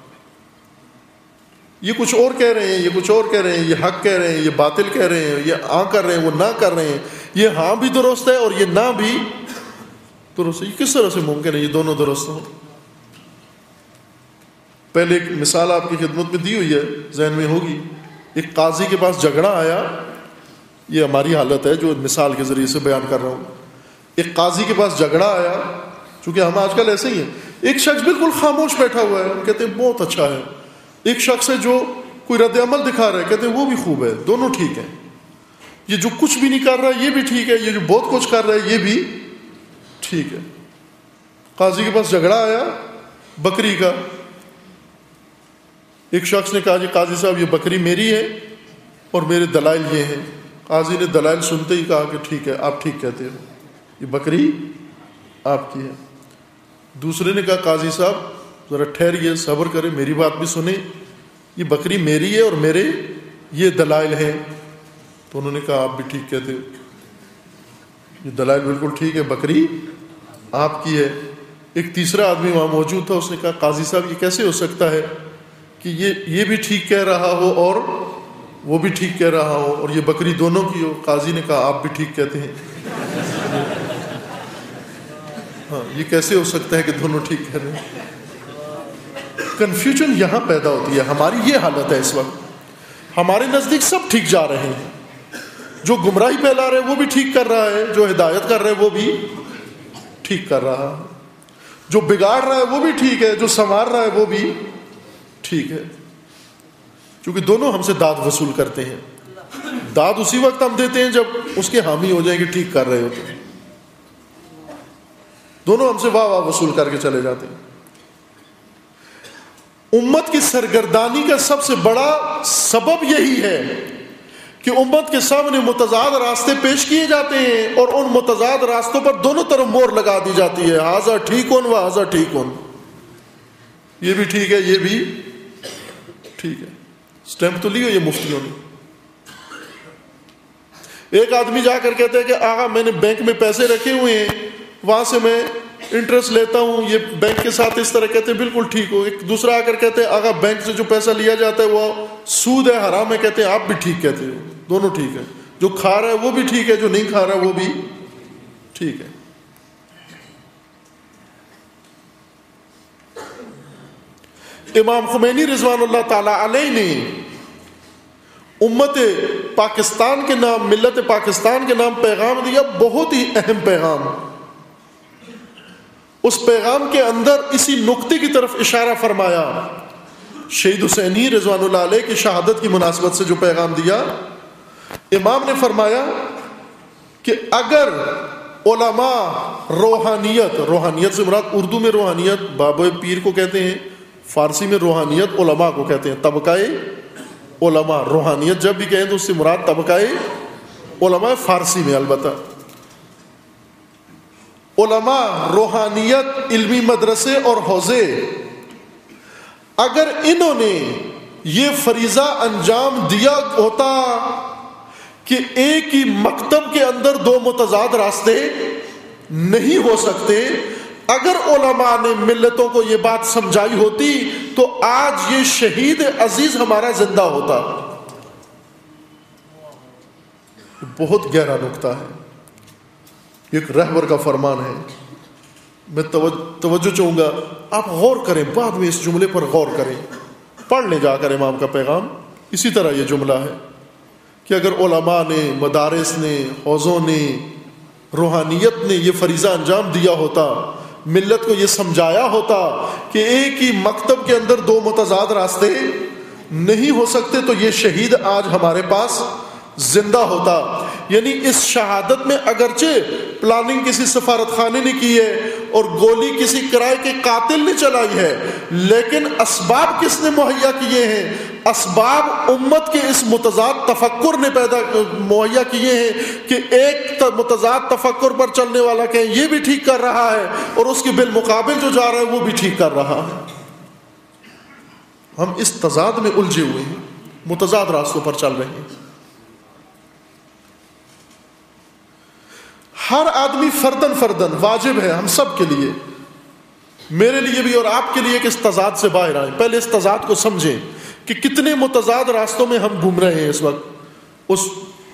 یہ کچھ اور کہہ رہے ہیں, یہ کچھ اور کہہ رہے ہیں, یہ حق کہہ رہے ہیں, یہ باطل کہہ رہے ہیں, یہ ہاں کر رہے ہیں, وہ نہ کر رہے ہیں, یہ ہاں بھی درست ہے اور یہ نہ بھی درست ہے. یہ کس طرح سے ممکن ہے یہ دونوں درست ہوں؟ پہلے ایک مثال آپ کی خدمت میں دی ہوئی ہے, ذہن میں ہوگی. ایک قاضی کے پاس جھگڑا آیا, یہ ہماری حالت ہے جو مثال کے ذریعے سے بیان کر رہا ہوں. ایک قاضی کے پاس جھگڑا آیا, چونکہ ہم آج کل ایسے ہی ہیں. ایک شخص بالکل خاموش بیٹھا ہوا ہے, ہم کہتے ہیں بہت اچھا ہے. ایک شخص ہے جو کوئی رد عمل دکھا رہا ہے, کہتے ہیں وہ بھی خوب ہے, دونوں ٹھیک ہیں. یہ جو کچھ بھی نہیں کر رہا ہے یہ بھی ٹھیک ہے, یہ جو بہت کچھ کر رہا ہے یہ بھی ٹھیک ہے. قاضی کے پاس جھگڑا آیا بکری کا. ایک شخص نے کہا جی قاضی صاحب یہ بکری میری ہے اور میرے دلائل یہ ہیں. قاضی نے دلائل سنتے ہی کہا کہ ٹھیک ہے آپ ٹھیک کہتے ہو, یہ بکری آپ کی ہے. دوسرے نے کہا قاضی صاحب ذرا ٹھہریے, صبر کریں, میری بات بھی سنیں, یہ بکری میری ہے اور میرے یہ دلائل ہیں. تو انہوں نے کہا آپ بھی ٹھیک کہتے ہو, یہ دلائل بالکل ٹھیک ہے, بکری آپ کی ہے. ایک تیسرا آدمی وہاں موجود تھا, اس نے کہا قاضی صاحب یہ کیسے ہو سکتا ہے کہ یہ یہ بھی ٹھیک کہہ رہا ہو اور وہ بھی ٹھیک کہہ رہا ہو اور یہ بکری دونوں کی ہو؟ قاضی نے کہا آپ بھی ٹھیک کہتے ہیں. ہاں یہ کیسے ہو سکتا ہے کہ دونوں ٹھیک کہہ رہے ہیں؟ کنفیوژن یہاں پیدا ہوتی ہے. ہماری یہ حالت ہے اس وقت, ہمارے نزدیک سب ٹھیک جا رہے ہیں. جو گمراہی پھیلا رہے وہ بھی ٹھیک کر رہا ہے, جو ہدایت کر رہے وہ بھی ٹھیک کر رہا ہے, جو بگاڑ رہا ہے وہ بھی ٹھیک ہے, جو سنوار رہا ہے وہ بھی ٹھیک ہے. کیونکہ دونوں ہم سے داد وصول کرتے ہیں. داد اسی وقت ہم دیتے ہیں جب اس کے حامی ہو جائیں کہ ٹھیک کر رہے ہوتے ہیں. دونوں ہم سے واہ واہ وصول کر کے چلے جاتے ہیں. امت کی سرگردانی کا سب سے بڑا سبب یہی ہے کہ امت کے سامنے متضاد راستے پیش کیے جاتے ہیں اور ان متضاد راستوں پر دونوں طرف مور لگا دی جاتی ہے, ہاذا ٹھیک ہون و ہاذا ٹھیک ہون, یہ بھی ٹھیک ہے یہ بھی ٹھیک ہے. سٹیمپ تو لی ہو یہ مفتیوں نے. ایک آدمی جا کر کہتا ہے کہ آقا میں نے بینک میں پیسے رکھے ہوئے ہیں, وہاں سے میں انٹرسٹ لیتا ہوں, یہ بینک کے ساتھ اس طرح کہتے ہیں بالکل ٹھیک ہو. ایک دوسرا آ کر کہتے ہیں آقا بینک سے جو پیسہ لیا جاتا ہے وہ سود ہے, حرام ہے, کہتے ہیں آپ بھی ٹھیک کہتے ہو, دونوں ٹھیک ہے. جو کھا رہا ہے وہ بھی ٹھیک ہے, جو نہیں کھا رہا وہ بھی ٹھیک ہے. امام خمینی رضوان اللہ تعالی علیہ نے امت پاکستان کے نام, ملت پاکستان کے نام پیغام دیا, بہت ہی اہم پیغام. اس پیغام کے اندر اسی نقطے کی طرف اشارہ فرمایا. شہید حسینی رضوان اللہ علیہ کی شہادت کی مناسبت سے جو پیغام دیا, امام نے فرمایا کہ اگر علماء روحانیت, روحانیت سے مراد اردو میں روحانیت بابا پیر کو کہتے ہیں, فارسی میں روحانیت علماء کو کہتے ہیں, طبقہ علماء. روحانیت جب بھی کہیں تو اس سے مراد طبقہ علماء فارسی میں. البتہ علماء روحانیت علمی مدرسے اور حوزے, اگر انہوں نے یہ فریضہ انجام دیا ہوتا کہ ایک ہی مکتب کے اندر دو متضاد راستے نہیں ہو سکتے, اگر علماء نے ملتوں کو یہ بات سمجھائی ہوتی تو آج یہ شہید عزیز ہمارا زندہ ہوتا. بہت گہرا نقطہ ہے, ایک رہبر کا فرمان ہے. میں توجہ چاہوں گا آپ غور کریں, بعد میں اس جملے پر غور کریں, پڑھ لیں جا کر امام کا پیغام. اسی طرح یہ جملہ ہے کہ اگر علماء نے, مدارس نے, حوزوں نے, روحانیت نے یہ فریضہ انجام دیا ہوتا, ملت کو یہ سمجھایا ہوتا کہ ایک ہی مکتب کے اندر دو متضاد راستے نہیں ہو سکتے, تو یہ شہید آج ہمارے پاس زندہ ہوتا. یعنی اس شہادت میں اگرچہ پلاننگ کسی سفارت خانے نے کی ہے اور گولی کسی کرائے کے قاتل نے چلائی ہے، لیکن اسباب کس نے مہیا کیے ہیں؟ اسباب امت کے اس متضاد تفکر نے پیدا مہیا کیے ہیں کہ ایک متضاد تفکر پر چلنے والا کہیں یہ بھی ٹھیک کر رہا ہے اور اس کے بالمقابل جو جا رہا ہے وہ بھی ٹھیک کر رہا ہے۔ ہم اس تضاد میں الجھے ہوئے ہیں، متضاد راستوں پر چل رہے ہیں۔ ہر آدمی فردن فردن واجب ہے ہم سب کے لیے، میرے لیے بھی اور آپ کے لیے، کہ اس تضاد سے باہر آئیں۔ پہلے اس تضاد کو سمجھیں کہ کتنے متضاد راستوں میں ہم گھوم رہے ہیں اس وقت۔ اس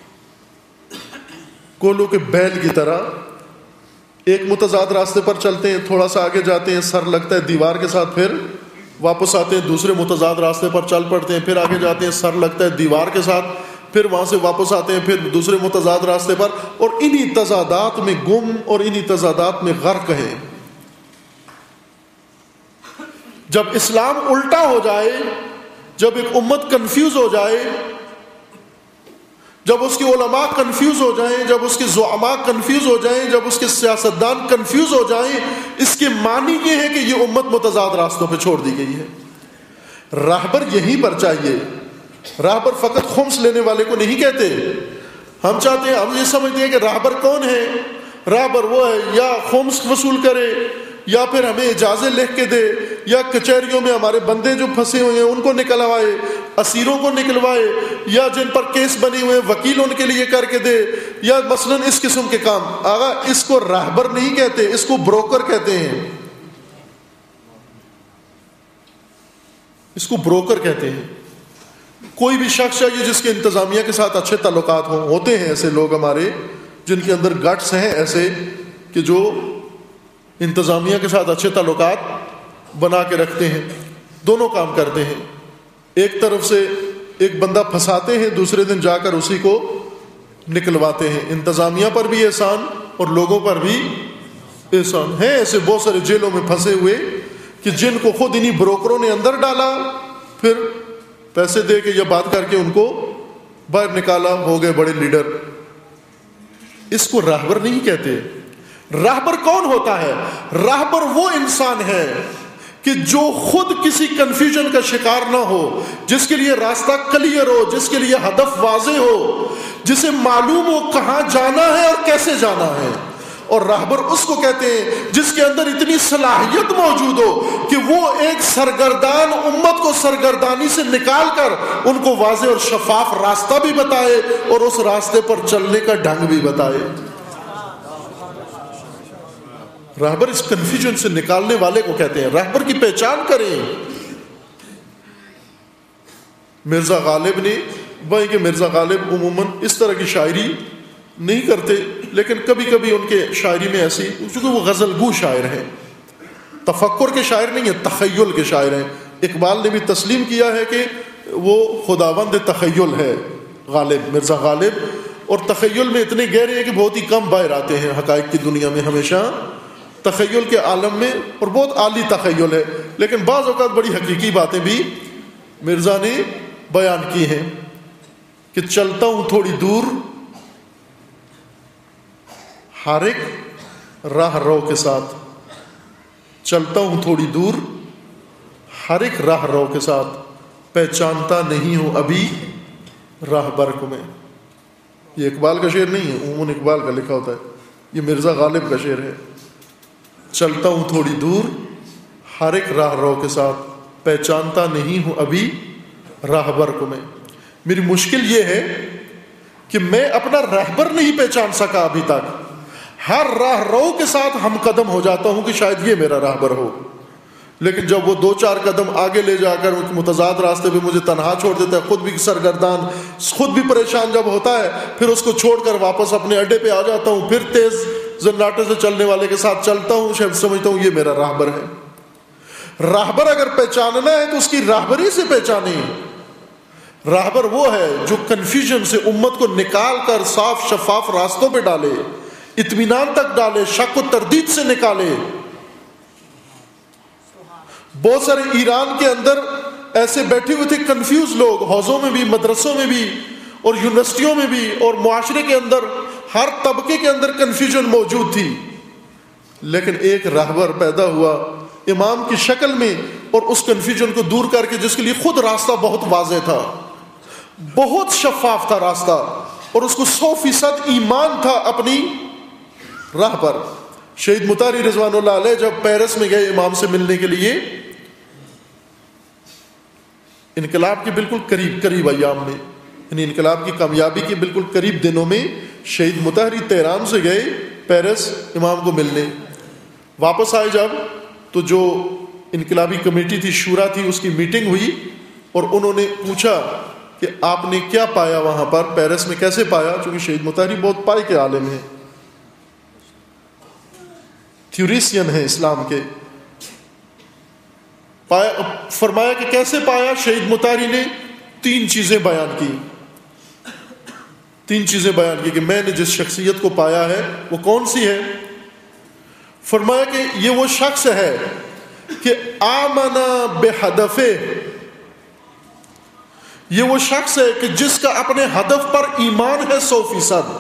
کولو کے بیل کی طرح ایک متضاد راستے پر چلتے ہیں، تھوڑا سا آگے جاتے ہیں، سر لگتا ہے دیوار کے ساتھ، پھر واپس آتے ہیں، دوسرے متضاد راستے پر چل پڑتے ہیں، پھر آگے جاتے ہیں، سر لگتا ہے دیوار کے ساتھ، پھر وہاں سے واپس آتے ہیں، پھر دوسرے متضاد راستے پر، اور انہی تضادات میں گم اور انہی تضادات میں غرق ہیں۔ جب اسلام الٹا ہو جائے، جب ایک امت کنفیوز ہو جائے، جب اس کے علماء کنفیوز ہو جائیں، جب اس کے زعماء کنفیوز ہو جائیں، جب اس کے سیاستدان کنفیوز ہو جائیں، اس کے معنی یہ ہے کہ یہ امت متضاد راستوں پہ چھوڑ دی گئی ہے۔ راہبر یہیں پر چاہیے۔ راہبر فقط خمس لینے والے کو نہیں کہتے۔ ہم چاہتے ہیں، ہم یہ سمجھتے ہیں کہ راہبر کون ہے؟ راہبر وہ ہے یا خمس وصول کرے، یا پھر ہمیں اجازت لکھ کے دے، یا کچہریوں میں ہمارے بندے جو پھنسے ہوئے ہیں ان کو نکلوائے، اسیروں کو نکلوائے، یا جن پر کیس بنے ہوئے ہیں وکیل ان کے لیے کر کے دے، یا مثلاً اس قسم کے کام۔ آغا اس کو راہبر نہیں کہتے، اس کو بروکر کہتے ہیں، اس کو بروکر کہتے ہیں۔ کوئی بھی شخص چاہیے جس کے انتظامیہ کے ساتھ اچھے تعلقات ہوں، ہوتے ہیں ایسے لوگ ہمارے جن کے اندر گٹس ہیں ایسے کہ جو انتظامیہ کے ساتھ اچھے تعلقات بنا کے رکھتے ہیں، دونوں کام کرتے ہیں۔ ایک طرف سے ایک بندہ پھنساتے ہیں، دوسرے دن جا کر اسی کو نکلواتے ہیں۔ انتظامیہ پر بھی احسان اور لوگوں پر بھی احسان ہے۔ ایسے بہت سارے جیلوں میں پھنسے ہوئے کہ جن کو خود انہی بروکروں نے اندر ڈالا، پھر پیسے دے کے یا بات کر کے ان کو باہر نکالا، ہو گئے بڑے لیڈر۔ اس کو راہبر نہیں کہتے۔ راہبر کون ہوتا ہے؟ راہبر وہ انسان ہے کہ جو خود کسی کنفیوژن کا شکار نہ ہو، جس کے لیے راستہ کلیئر ہو، جس کے لیے ہدف واضح ہو، جسے معلوم ہو کہاں جانا ہے اور کیسے جانا ہے۔ اور راہبر اس کو کہتے ہیں جس کے اندر اتنی صلاحیت موجود ہو کہ وہ ایک سرگردان امت کو سرگردانی سے نکال کر ان کو واضح اور شفاف راستہ بھی بتائے اور اس راستے پر چلنے کا ڈھنگ بھی بتائے۔ راہبر اس کنفیوژن سے نکالنے والے کو کہتے ہیں۔ راہبر کی پہچان کریں۔ مرزا غالب نے، وہیں کہ مرزا غالب عموماً اس طرح کی شاعری نہیں کرتے، لیکن کبھی کبھی ان کے شاعری میں ایسی، چونکہ وہ غزل گو شاعر ہیں، تفکر کے شاعر نہیں ہیں، تخیل کے شاعر ہیں۔ اقبال نے بھی تسلیم کیا ہے کہ وہ خداوند تخیل ہے غالب، مرزا غالب، اور تخیل میں اتنے گہرے ہیں کہ بہت ہی کم باہر آتے ہیں حقائق کی دنیا میں، ہمیشہ تخیل کے عالم میں، اور بہت عالی تخیل ہے، لیکن بعض اوقات بڑی حقیقی باتیں بھی مرزا نے بیان کی ہیں کہ چلتا ہوں تھوڑی دور ہر ایک راہ رو کے ساتھ، چلتا ہوں تھوڑی دور ہر ایک راہ رو کے ساتھ، پہچانتا نہیں ہوں ابھی راہبر کو میں۔ یہ اقبال کا شعر نہیں ہے، عموماً اقبال کا لکھا ہوتا ہے، یہ مرزا غالب کا شعر ہے۔ چلتا ہوں تھوڑی دور ہر ایک راہ رو کے ساتھ، پہچانتا نہیں ہوں ابھی راہبر کو میں۔ میری مشکل یہ ہے کہ میں اپنا راہبر نہیں پہچان سکا ابھی تک۔ ہر راہ رو کے ساتھ ہم قدم ہو جاتا ہوں کہ شاید یہ میرا راہبر ہو، لیکن جب وہ دو چار قدم آگے لے جا کر متضاد راستے پہ مجھے تنہا چھوڑ دیتا ہے، خود بھی سرگردان، خود بھی پریشان جب ہوتا ہے، پھر اس کو چھوڑ کر واپس اپنے اڈے پہ آ جاتا ہوں، پھر تیز زناٹے سے چلنے والے کے ساتھ چلتا ہوں، شاید سمجھتا ہوں یہ میرا راہبر ہے۔ راہبر اگر پہچاننا ہے تو اس کی راہبری سے پہچانیں۔ راہبر وہ ہے جو کنفیوژن سے امت کو نکال کر صاف شفاف راستوں پہ ڈالے، اطمینان تک ڈالے، شک و تردید سے نکالے۔ بہت سارے ایران کے اندر ایسے بیٹھے ہوئے تھے کنفیوز لوگ، حوضوں میں بھی، مدرسوں میں بھی، اور یونیورسٹیوں میں بھی اور معاشرے کے اندر ہر طبقے کے اندر کنفیوژن موجود تھی، لیکن ایک راہبر پیدا ہوا امام کی شکل میں، اور اس کنفیوژن کو دور کر کے، جس کے لیے خود راستہ بہت واضح تھا، بہت شفاف تھا راستہ، اور اس کو سو فیصد ایمان تھا اپنی راہ پر۔ شہید مطہری رضوان اللہ علیہ جب پیرس میں گئے امام سے ملنے کے لیے، انقلاب کے بالکل قریب قریب ایام میں، یعنی انقلاب کی کامیابی کے بالکل قریب دنوں میں شہید مطہری تہران سے گئے پیرس امام کو ملنے۔ واپس آئے جب، تو جو انقلابی کمیٹی تھی، شورا تھی، اس کی میٹنگ ہوئی، اور انہوں نے پوچھا کہ آپ نے کیا پایا وہاں پر، پیرس میں کیسے پایا، چونکہ شہید مطہری بہت پائے کے عالم ہیں، تھیوریسین ہیں اسلام کے۔ پایا فرمایا کہ کیسے پایا، شہید مطہری نے تین چیزیں بیان کی تین چیزیں بیان کی کہ میں نے جس شخصیت کو پایا ہے وہ کون سی ہے۔ فرمایا کہ یہ وہ شخص ہے کہ آمنا بہدفے، یہ وہ شخص ہے کہ جس کا اپنے ہدف پر ایمان ہے سو فیصد،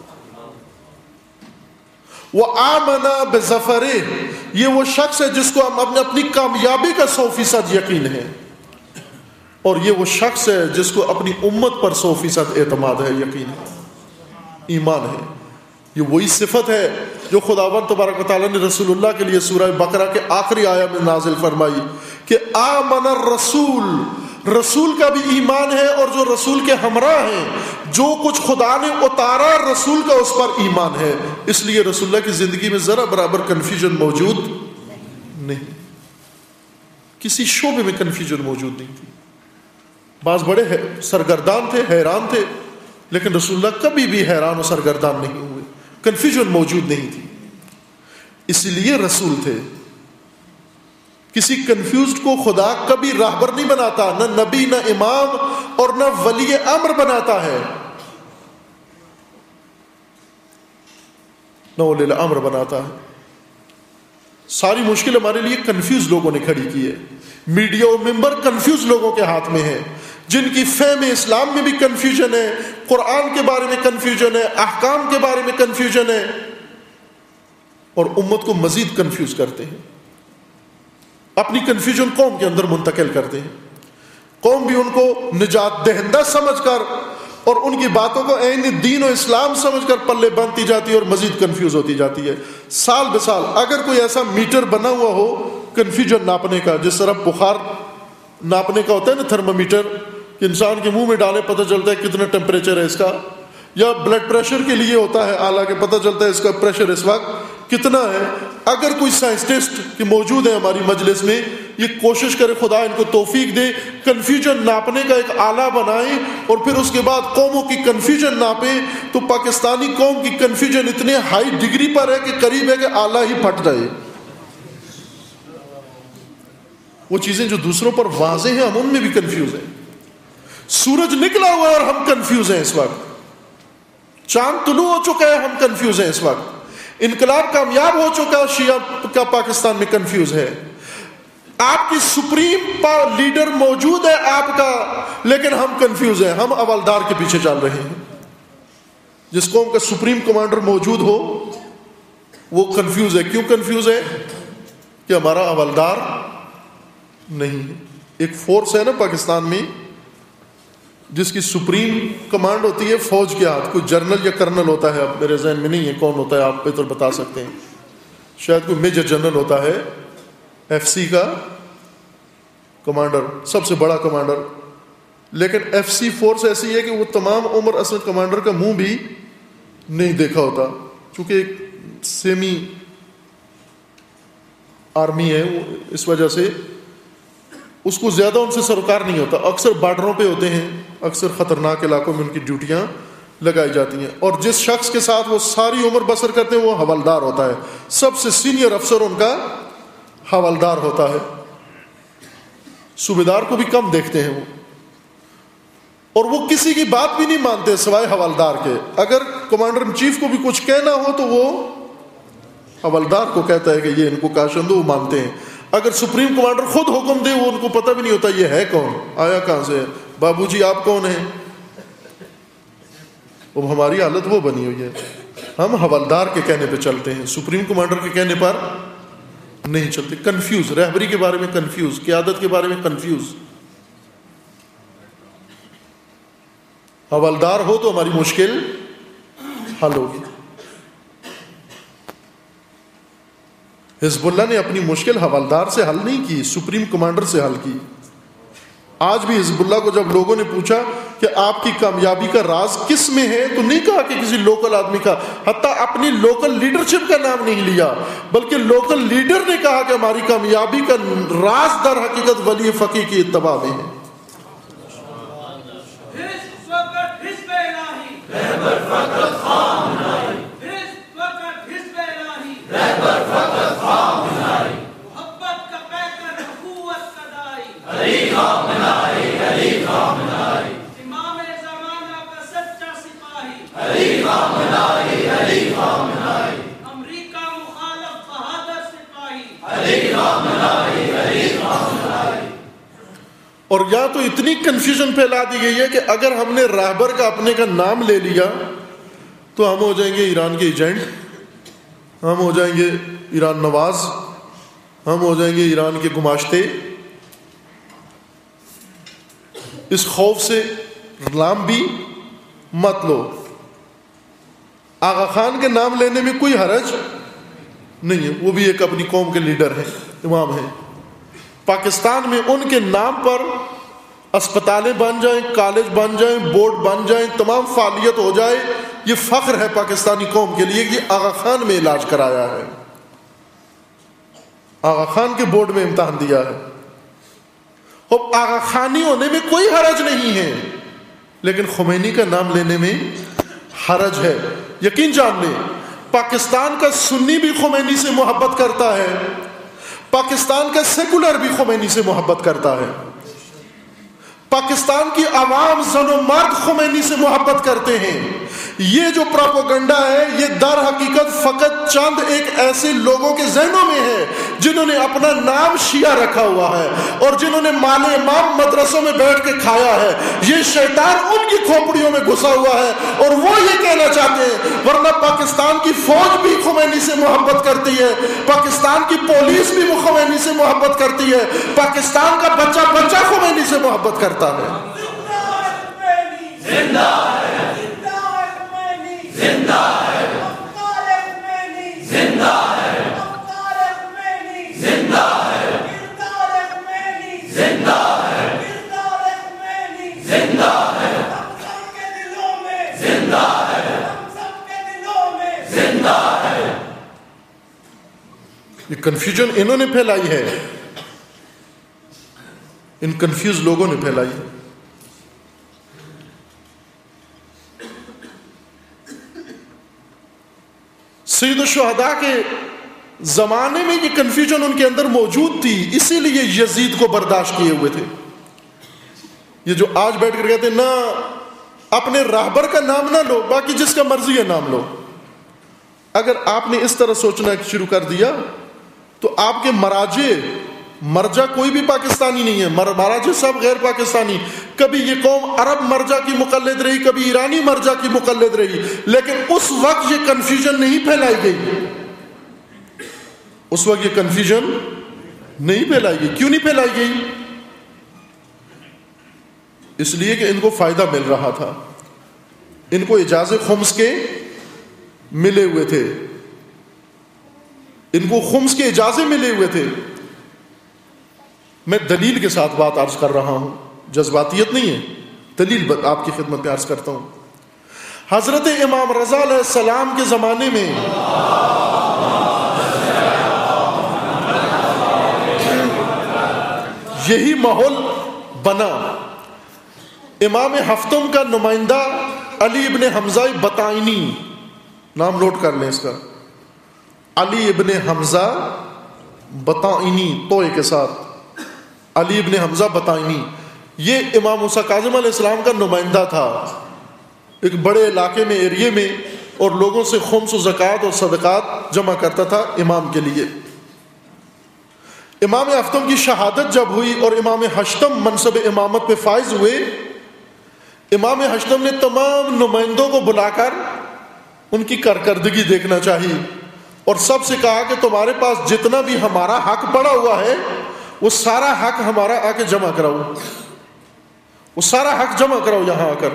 وہ آمنا بظفرے، یہ وہ شخص ہے جس کو اپنے اپنی کامیابی کا سو فیصد یقین ہے، اور یہ وہ شخص ہے جس کو اپنی امت پر سو فیصد اعتماد ہے، یقین ہے، ایمان ہے۔ یہ وہی صفت ہے جو خداوند تبارک و تعالیٰ نے رسول اللہ کے لیے سورہ بقرہ کے آخری آیہ میں نازل فرمائی کہ آمن الرسول، رسول کا بھی ایمان ہے، اور جو رسول کے ہمراہ ہیں، جو کچھ خدا نے اتارا رسول کا اس پر ایمان ہے۔ اس لیے رسول اللہ کی زندگی میں ذرا برابر کنفیوژن موجود نہیں، کسی شعبے میں کنفیوژن موجود نہیں تھی۔ بعض بڑے سرگردان تھے، حیران تھے، لیکن رسول اللہ کبھی بھی حیران و سرگردان نہیں ہوئے، کنفیوژن موجود نہیں تھی، اس لیے رسول تھے۔ کسی کنفیوزڈ کو خدا کبھی راہبر نہیں بناتا، نہ نبی، نہ امام، اور نہ ولی امر بناتا ہے، نہ ولی الامر بناتا ہے۔ ساری مشکل ہمارے لیے کنفیوز لوگوں نے کھڑی کی ہے۔ میڈیا و ممبر کنفیوز لوگوں کے ہاتھ میں ہے، جن کی فہم اسلام میں بھی کنفیوژن ہے، قرآن کے بارے میں کنفیوژن ہے، احکام کے بارے میں کنفیوژن ہے، اور امت کو مزید کنفیوز کرتے ہیں، اپنی کنفیوژن قوم کے اندر منتقل کرتے ہیں۔ قوم بھی ان کو نجات دہندہ سمجھ کر اور ان کی باتوں کو عین دین و اسلام سمجھ کر پلے باندھتی جاتی ہے اور مزید کنفیوز ہوتی جاتی ہے۔ سال بہ سال اگر کوئی ایسا میٹر بنا ہوا ہو کنفیوژن ناپنے کا، جس طرح بخار ناپنے کا ہوتا ہے نا تھرمامیٹر، کہ انسان کے منہ میں ڈالے پتہ چلتا ہے کتنا ٹیمپریچر ہے اس کا، یا بلڈ پریشر کے لیے ہوتا ہے آلہ کہ پتہ چلتا ہے اس کا پریشر اس وقت کتنا ہے۔ اگر کوئی سائنسٹسٹ کہ موجود ہے ہماری مجلس میں، یہ کوشش کرے خدا ان کو توفیق دے، کنفیوژن ناپنے کا ایک آلہ بنائیں اور پھر اس کے بعد قوموں کی کنفیوژن ناپیں، تو پاکستانی قوم کی کنفیوژن اتنے ہائی ڈگری پر ہے کہ قریب ہے کہ آلہ ہی پھٹ جائے۔ وہ چیزیں جو دوسروں پر واضح ہیں ہم ان میں بھی کنفیوز ہیں۔ سورج نکلا ہوا ہے اور ہم کنفیوز ہیں اس وقت، چاند طلوع ہو چکا ہے ہم کنفیوز ہیں اس وقت، انقلاب کامیاب ہو چکا ہے، شیعہ کا پاکستان میں کنفیوز ہے، آپ کی سپریم لیڈر موجود ہے آپ کا، لیکن ہم کنفیوز ہیں، ہم حوالدار کے پیچھے چل رہے ہیں۔ جس قوم کا سپریم کمانڈر موجود ہو وہ کنفیوز ہے۔ کیوں کنفیوز ہے؟ کہ ہمارا حوالدار نہیں ہے۔ ایک فورس ہے نا پاکستان میں جس کی سپریم کمانڈ ہوتی ہے فوج کے ہاتھ، کوئی جنرل یا کرنل ہوتا ہے، اب میرے ذہن میں نہیں ہے کون ہوتا ہے، آپ بہتر بتا سکتے ہیں، شاید کوئی میجر جنرل ہوتا ہے، ایف سی کا کمانڈر، سب سے بڑا کمانڈر۔ لیکن ایف سی فورس ایسی ہے کہ وہ تمام عمر اصل کمانڈر کا منہ بھی نہیں دیکھا ہوتا، چونکہ ایک سیمی آرمی ہے، اس وجہ سے اس کو زیادہ ان سے سروکار نہیں ہوتا، اکثر بارڈروں پہ ہوتے ہیں، اکثر خطرناک علاقوں میں ان کی ڈیوٹیاں لگائی جاتی ہیں، اور جس شخص کے ساتھ وہ ساری عمر بسر کرتے ہیں وہ حوالدار ہوتا ہے، سب سے سینئر افسر ان کا حوالدار ہوتا ہے۔ صوبیدار کو بھی کم دیکھتے ہیں وہ، اور وہ کسی کی بات بھی نہیں مانتے سوائے حوالدار کے۔ اگر کمانڈر ان چیف کو بھی کچھ کہنا ہو تو وہ حوالدار کو کہتا ہے کہ یہ ان کو کاشن دو، وہ مانتے ہیں۔ اگر سپریم کمانڈر خود حکم دے وہ ان کو پتہ بھی نہیں ہوتا یہ ہے کون، آیا کہاں سے ہے، بابو جی آپ کون ہیں، اب ہماری حالت وہ بنی ہوئی ہے، ہم حوالدار کے کہنے پہ چلتے ہیں، سپریم کمانڈر کے کہنے پر نہیں چلتے. کنفیوز، رہبری کے بارے میں کنفیوز، قیادت کے بارے میں کنفیوز. حوالدار ہو تو ہماری مشکل حل ہوگی. حزب اللہ نے اپنی مشکل حوالدار سے حل نہیں کی، سپریم کمانڈر سے حل کی. آج بھی حزب اللہ کو جب لوگوں نے پوچھا کہ آپ کی کامیابی کا راز کس میں ہے، تو نہیں کہا کہ کسی لوکل آدمی کا، حتیٰ اپنی لوکل لیڈرشپ کا نام نہیں لیا، بلکہ لوکل لیڈر نے کہا کہ ہماری کامیابی کا راز در حقیقت ولی فقیہ کی اتباع میں ہے. اور یا تو اتنی کنفیوژن پھیلا دی گئی ہے کہ اگر ہم نے راہبر کا اپنے کا نام لے لیا تو ہم ہو جائیں گے ایران کے ایجنٹ، ہم ہو جائیں گے ایران نواز، ہم ہو جائیں گے ایران کے گماشتے. اس خوف سے نام بھی مت لو. آغا خان کے نام لینے میں کوئی حرج نہیں ہے، وہ بھی ایک اپنی قوم کے لیڈر ہیں، امام ہیں. پاکستان میں ان کے نام پر اسپتالیں بن جائیں، کالج بن جائیں، بورڈ بن جائیں، تمام فعالیت ہو جائے، یہ فخر ہے پاکستانی قوم کے لیے کہ آغا خان میں علاج کرایا ہے، آغا خان کے بورڈ میں امتحان دیا ہے. اب آغا خانی ہونے میں کوئی حرج نہیں ہے، لیکن خمینی کا نام لینے میں حرج ہے. یقین جان لیں، پاکستان کا سنی بھی خمینی سے محبت کرتا ہے، پاکستان کا سیکولر بھی خمینی سے محبت کرتا ہے، پاکستان کی عوام زن و مرد خمینی سے محبت کرتے ہیں. یہ جو پروپیگنڈا ہے یہ در حقیقت فقط چند ایک ایسے لوگوں کے ذہنوں میں ہے جنہوں نے اپنا نام شیعہ رکھا ہوا ہے اور جنہوں نے مال امام مدرسوں میں بیٹھ کے کھایا ہے. یہ شیطان ان کی کھوپڑیوں میں گھسا ہوا ہے اور وہ یہ کہنا چاہتے ہیں. ورنہ پاکستان کی فوج بھی خمینی سے محبت کرتی ہے، پاکستان کی پولیس بھی خمینی سے محبت کرتی ہے، پاکستان کا بچہ بچہ خمینی سے محبت کرتا ہے. زندہ ہے، زندہ ہے، زندہ ہے، زندہ ہے، زندہ ہے، زندہ ہے، زندہ ہے، زندہ ہے. یہ کنفیوژن انہوں نے پھیلائی ہے، ان کنفیوز لوگوں نے پھیلائی ہے. سید الشہداء کے زمانے میں یہ کنفیوژن ان کے اندر موجود تھی، اسی لیے یزید کو برداشت کیے ہوئے تھے. یہ جو آج بیٹھ کر کہتے ہیں نہ اپنے راہبر کا نام نہ لو، باقی جس کا مرضی ہے نام لو. اگر آپ نے اس طرح سوچنا شروع کر دیا تو آپ کے مراجع، مرجع کوئی بھی پاکستانی نہیں ہے، مراجع سب غیر پاکستانی. کبھی یہ قوم عرب مرجع کی مقلد رہی، کبھی ایرانی مرجع کی مقلد رہی، لیکن اس وقت یہ کنفیوژن نہیں پھیلائی گئی. اس وقت یہ کنفیوژن نہیں پھیلائی گئی. کیوں نہیں پھیلائی گئی؟ اس لیے کہ ان کو فائدہ مل رہا تھا، ان کو اجازت خمس کے ملے ہوئے تھے، ان کو خمس کے اجازت ملے ہوئے تھے. میں دلیل کے ساتھ بات عرض کر رہا ہوں، جذباتیت نہیں ہے، دلیل آپ کی خدمت میں عرض کرتا ہوں. حضرت امام رضا علیہ السلام کے زمانے میں یہی ماحول بنا. امام ہفتم کا نمائندہ علی ابن حمزہ بطائنی، نام نوٹ کر لیں اس کا، علی ابن حمزہ بطائنی، توئے کے ساتھ، علی ابن حمزہ بطائنی. یہ امام موسیٰ کاظم علیہ السلام کا نمائندہ تھا، ایک بڑے علاقے میں، ایریے میں، اور لوگوں سے خمس و زکوٰۃ اور صدقات جمع کرتا تھا امام کے لیے. امام ہفتم کی شہادت جب ہوئی اور امام ہشتم منصب امامت پہ فائز ہوئے، امام ہشتم نے تمام نمائندوں کو بلا کر ان کی کارکردگی دیکھنا چاہیے اور سب سے کہا کہ تمہارے پاس جتنا بھی ہمارا حق پڑا ہوا ہے وہ سارا حق ہمارا آ کے جمع کراؤ، وہ سارا حق جمع کراؤ یہاں آ کر۔